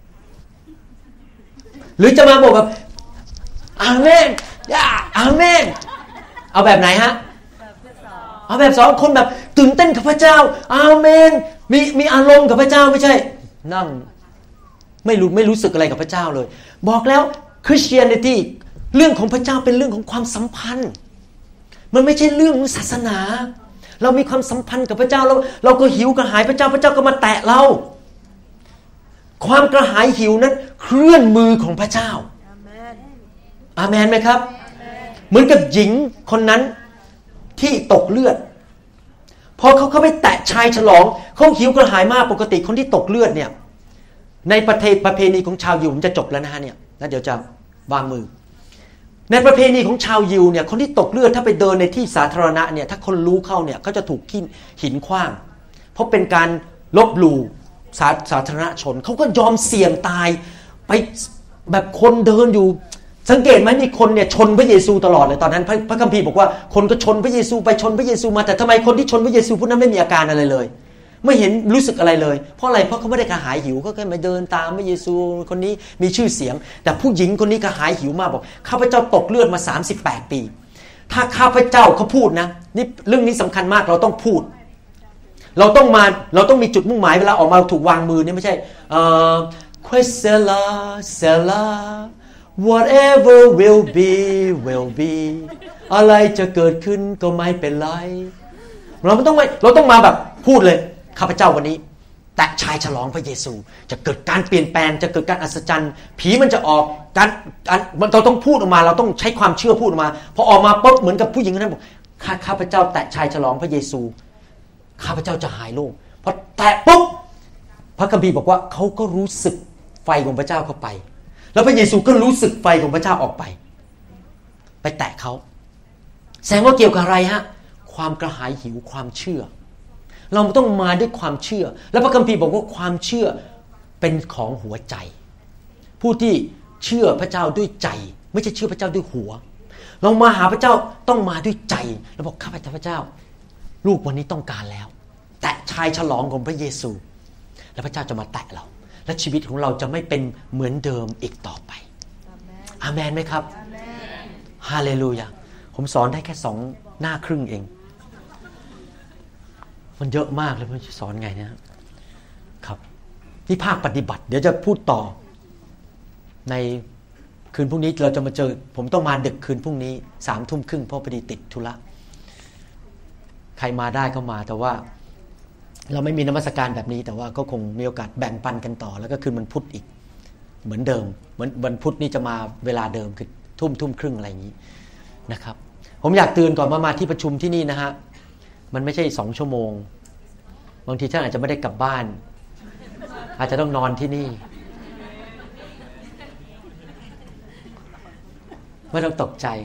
หรือจะมาโบสถ์แบบอาเมนย่าอาเมนเอาแบบไหนฮะเอาแบบสองคนแบบตื่นเต้นกับพระเจ้าอาเมนมีมีอารมณ์กับพระเจ้าไม่ใช่นั่งไม่รู้ไม่รู้สึกอะไรกับพระเจ้าเลยบอกแล้ว Christianity เรื่องของพระเจ้าเป็นเรื่องของความสัมพันธ์มันไม่ใช่เรื่องศาสนาเรามีความสัมพันธ์กับพระเจ้าเราเราก็หิวกระหายพระเจ้าพระเจ้าก็มาแตะเราความกระหายหิวนั้นเคลื่อนมือของพระเจ้าอาเมนไหมครับเหมือนกับหญิงคนนั้นที่ตกเลือดพอเขาเข้าไปแตะชายฉลองเขาหิวกระหายมากปกติคนที่ตกเลือดเนี่ยในประเพประเพณีของชาวยิวผมจะจบแล้วนะฮะเนี่ยแล้วเดี๋ยวจะวางมือในประเพณีของชาวยิวเนี่ยคนที่ตกเลือดถ้าไปเดินในที่สาธารณะเนี่ยถ้าคนรู้เข้าเนี่ยเขาจะถูกหินขว้างเพราะเป็นการลบหลู่สา, สาธารณชนเขาก็ยอมเสี่ยงตายไปแบบคนเดินอยู่สังเกตไหมมีคนเนี่ยชนพระเยซูตลอดเลยตอนนั้นพระ, พระคัมภีร์บอกว่าคนก็ชนพระเยซูไปชนพระเยซูมาแต่ทำไมคนที่ชนพระเยซูพวกนั้นไม่มีอาการอะไรเลยไม่เห็นรู้สึกอะไรเลยเพราะอะไรเพราะเขาไม่ได้กระหายหิวก็แค่มาเดินตามพระเยซูคนนี้มีชื่อเสียงแต่ผู้หญิงคนนี้กระหายหิวมากบอกข้าพเจ้าตกเลือดมาสามสิบแปดปีถ้าข้าพเจ้าเขาพูดนะนี่เรื่องนี้สำคัญมากเราต้องพูดเราต้องมาเราต้องมีจุดมุ่งหมายเวลาออกมาถูกวางมือนี่ไม่ใช่เอ่อ Quesela Sela whatever will be will be อะไรจะเกิดขึ้นก็ไม่เป็นไรเราไม่ต้องไม่เราต้องมาแบบพูดเลยข้าพเจ้าวันนี้แตะชายฉลองพระเยซูจะเกิดการเปลี่ยนแปลงจะเกิดการอัศจรรย์ผีมันจะออกการเราต้องพูดออกมาเราต้องใช้ความเชื่อพูดออกมาพอออกมาปุ๊บเหมือนกับผู้หญิงคนนั้นบอกข้าข้าพเจ้าแตะชายฉลองพระเยซูข้าพเจ้าจะหายโรคพอแตะปุ๊บพระคัมภีร์บอกว่าเขาก็รู้สึกไฟของพระเจ้าเข้าไปแล้วพระเยซูก็รู้สึกไฟของพระเจ้าออกไปไปแตะเขาแสดงว่าเกี่ยวกับอะไรฮะความกระหายหิวความเชื่อเราต้องมาด้วยความเชื่อแล้วพระคัมภีร์บอกว่าความเชื่อเป็นของหัวใจผู้ที่เชื่อพระเจ้าด้วยใจไม่ใช่เชื่อพระเจ้าด้วยหัวเรามาหาพระเจ้าต้องมาด้วยใจแล้วบอกข้าพเจ้าลูกวันนี้ต้องการแล้วแตะชายฉลองของพระเยซูแล้วพระเจ้าจะมาแตะเราและชีวิตของเราจะไม่เป็นเหมือนเดิมอีกต่อไปอาเมนไหมครับฮาเลลูยาผมสอนได้แค่สองหน้าครึ่งเองมันเยอะมากเลยมันจะสอนไงเนี่ยครับนี่ภาคปฏิบัติเดี๋ยวจะพูดต่อในคืนพรุ่งนี้เราจะมาเจอผมต้องมาดึกคืนพรุ่งนี้สามทุ่มครึ่งเพราะพอดีติดธุระใครมาได้ก็มาแต่ว่าเราไม่มีนมัสการแบบนี้แต่ว่าก็คงมีโอกาสแบ่งปันกันต่อแล้วก็คืนวันพุธอีกเหมือนเดิมเหมือนวันพุธนี่จะมาเวลาเดิมคือทุ่มทุ่มครึ่งอะไรอย่างนี้นะครับผมอยากเตือนก่อนมามาที่ประชุมที่นี่นะฮะมันไม่ใช่สองชั่วโมงบางทีท่านอาจจะไม่ได้กลับบ้านอาจจะต้องนอนที่นี่ไม่ต้องตกใจ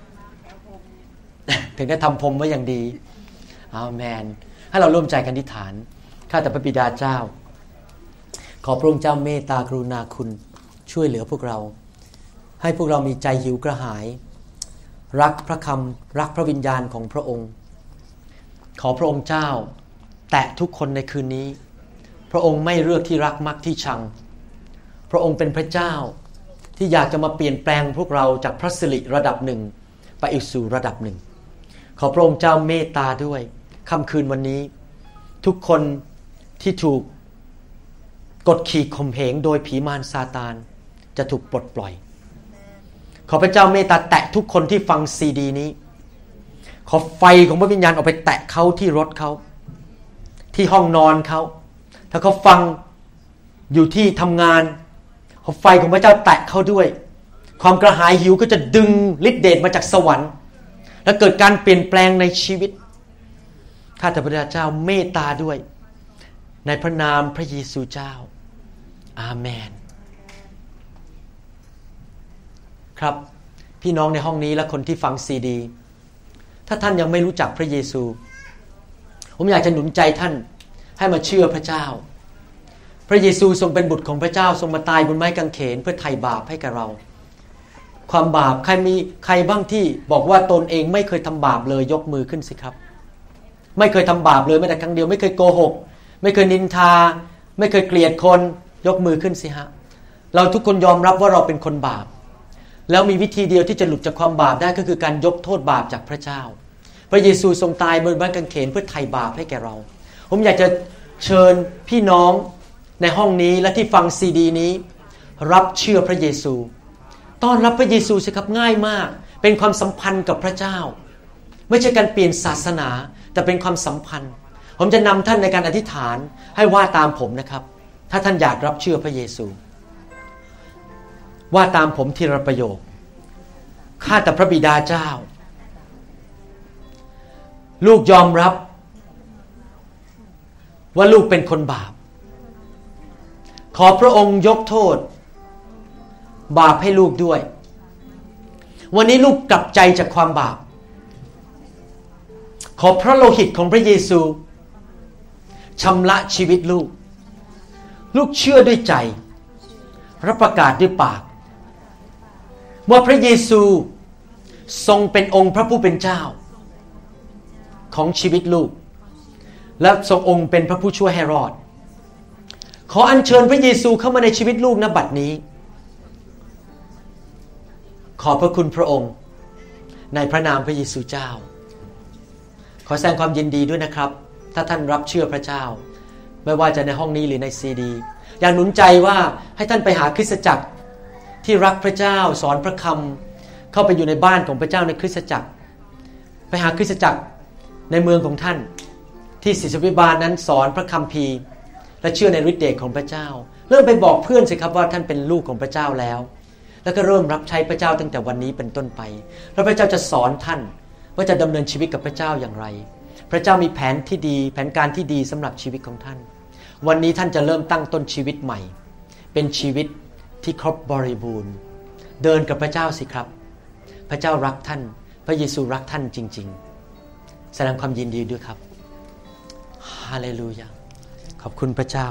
ถึงได้ทำพรมไว้อย่างดีอาเมนให้เราร่วมใจกันอธิษฐานข้าแต่พระบิดาเจ้าขอพระองค์เจ้าเมตตากรุณาคุณช่วยเหลือพวกเราให้พวกเรามีใจหิวกระหายรักพระคำรักพระวิญญาณของพระองค์ขอพระองค์เจ้าแตะทุกคนในคืนนี้พระองค์ไม่เลือกที่รักมักที่ชังพระองค์เป็นพระเจ้าที่อยากจะมาเปลี่ยนแปลงพวกเราจากพระสิริระดับหนึ่งไปอีกสู่ระดับหนึ่งขอพระองค์เจ้าเมตตาด้วยค่ำคืนวันนี้ทุกคนที่ถูกกดขี่ข่มเหงโดยผีมารซาตานจะถูกปลดปล่อยขอพระเจ้าเมตตาแตะทุกคนที่ฟังซีดีนี้ขอไฟของพระวิญญาณออกไปแตะเขาที่รถเขาที่ห้องนอนเขาถ้าเขาฟังอยู่ที่ทำงานขอไฟของพระเจ้าแตะเขาด้วยความกระหายหิวก็จะดึงฤทธิ์เดชมาจากสวรรค์และเกิดการเปลี่ยนแปลงในชีวิตข้าแต่พระเจ้าเมตตาด้วยในพระนามพระเยซูเจ้าอาเมนครับพี่น้องในห้องนี้และคนที่ฟังซีดีถ้าท่านยังไม่รู้จักพระเยซูผมอยากจะหนุนใจท่านให้มาเชื่อพระเจ้าพระเยซูทรงเป็นบุตรของพระเจ้าทรงมาตายบนไม้กางเขนเพื่อไถ่บาปให้กับเราความบาปใครมีใครบ้างที่บอกว่าตนเองไม่เคยทำบาปเลยยกมือขึ้นสิครับไม่เคยทำบาปเลยแม้แต่ครั้งเดียวไม่เคยโกหกไม่เคยนินทาไม่เคยเกลียดคนยกมือขึ้นสิฮะเราทุกคนยอมรับว่าเราเป็นคนบาปแล้วมีวิธีเดียวที่จะหลุดจากความบาปได้ก็คือการยกโทษบาปจากพระเจ้าพระเยซูทรงตายบนไม้กางเขนเพื่อไถ่บาปให้แก่เราผมอยากจะเชิญพี่น้องในห้องนี้และที่ฟังซีดีนี้รับเชื่อพระเยซูต้อนรับพระเยซูสิครับง่ายมากเป็นความสัมพันธ์กับพระเจ้าไม่ใช่การเปลี่ยนศาสนาแต่เป็นความสัมพันธ์ผมจะนำท่านในการอธิษฐานให้ว่าตามผมนะครับถ้าท่านอยากรับเชื่อพระเยซูว่าตามผมทีละประโยคข้าแต่พระบิดาเจ้าลูกยอมรับว่าลูกเป็นคนบาปขอพระองค์ยกโทษบาปให้ลูกด้วยวันนี้ลูกกลับใจจากความบาปขอพระโลหิตของพระเยซูชำระชีวิตลูกลูกเชื่อด้วยใจและประกาศด้วยปากว่าพระเยซูทรงเป็นองค์พระผู้เป็นเจ้าของชีวิตลูกและทรงองค์เป็นพระผู้ช่วยให้รอดขออัญเชิญพระเยซูเข้ามาในชีวิตลูกณบัดนี้ขอบพระคุณพระองค์ในพระนามพระเยซูเจ้าขอแสดงความยินดีด้วยนะครับถ้าท่านรับเชื่อพระเจ้าไม่ว่าจะในห้องนี้หรือในซีดีอยากหนุนใจว่าให้ท่านไปหาคริสตจักรที่รักพระเจ้าสอนพระคำเข้าไปอยู่ในบ้านของพระเจ้าในคริสตจักรไปหาคริสตจักรในเมืองของท่านที่ศิษยวิบาลนั้นสอนพระคัมภีร์และเชื่อในฤทธิ์เดชของพระเจ้าเริ่มไปบอกเพื่อนสิครับว่าท่านเป็นลูกของพระเจ้าแล้วแล้วก็เริ่มรับใช้พระเจ้าตั้งแต่วันนี้เป็นต้นไปแล้วพระเจ้าจะสอนท่านว่าจะดำเนินชีวิตกับพระเจ้าอย่างไรพระเจ้ามีแผนที่ดีแผนการที่ดีสำหรับชีวิตของท่านวันนี้ท่านจะเริ่มตั้งต้นชีวิตใหม่เป็นชีวิตที่ครบบริบูรณ์เดินกับพระเจ้าสิครับพระเจ้ารักท่านพระเยซูรักท่านจริงๆแสดงความยินดีด้วยครับฮาเลลูยาขอบคุณพระเจ้า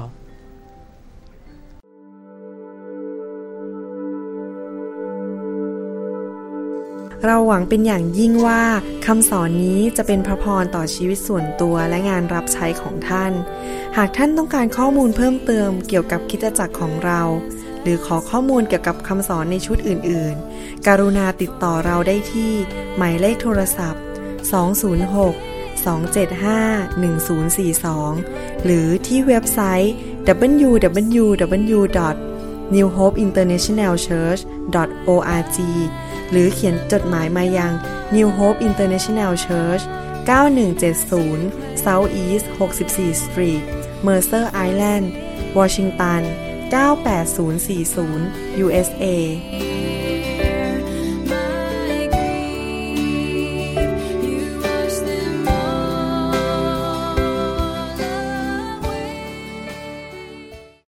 เราหวังเป็นอย่างยิ่งว่าคำสอนนี้จะเป็นพระพรต่อชีวิตส่วนตัวและงานรับใช้ของท่านหากท่านต้องการข้อมูลเพิ่มเติมเกี่ยวกับคริสตจักรของเราหรือขอข้อมูลเกี่ยวกับคำสอนในชุดอื่นๆกรุณาติดต่อเราได้ที่หมายเลขโทรศัพท์สอง ศูนย์ หก สอง เจ็ด ห้า หนึ่ง ศูนย์ สี่ สอง หรือที่เว็บไซต์ ดับเบิลยู ดับเบิลยู ดับเบิลยู ดอท นิว โฮป อินเตอร์เนชั่นแนล เชิร์ช ดอท โอ อาร์ จี หรือเขียนจดหมายมายัง New Hope International Church เก้าหนึ่งเจ็ดศูนย์ South East หกสิบสี่ Street Mercer Island วอชิงตัน เก้าแปดศูนย์สี่ศูนย์ ยู เอส เอ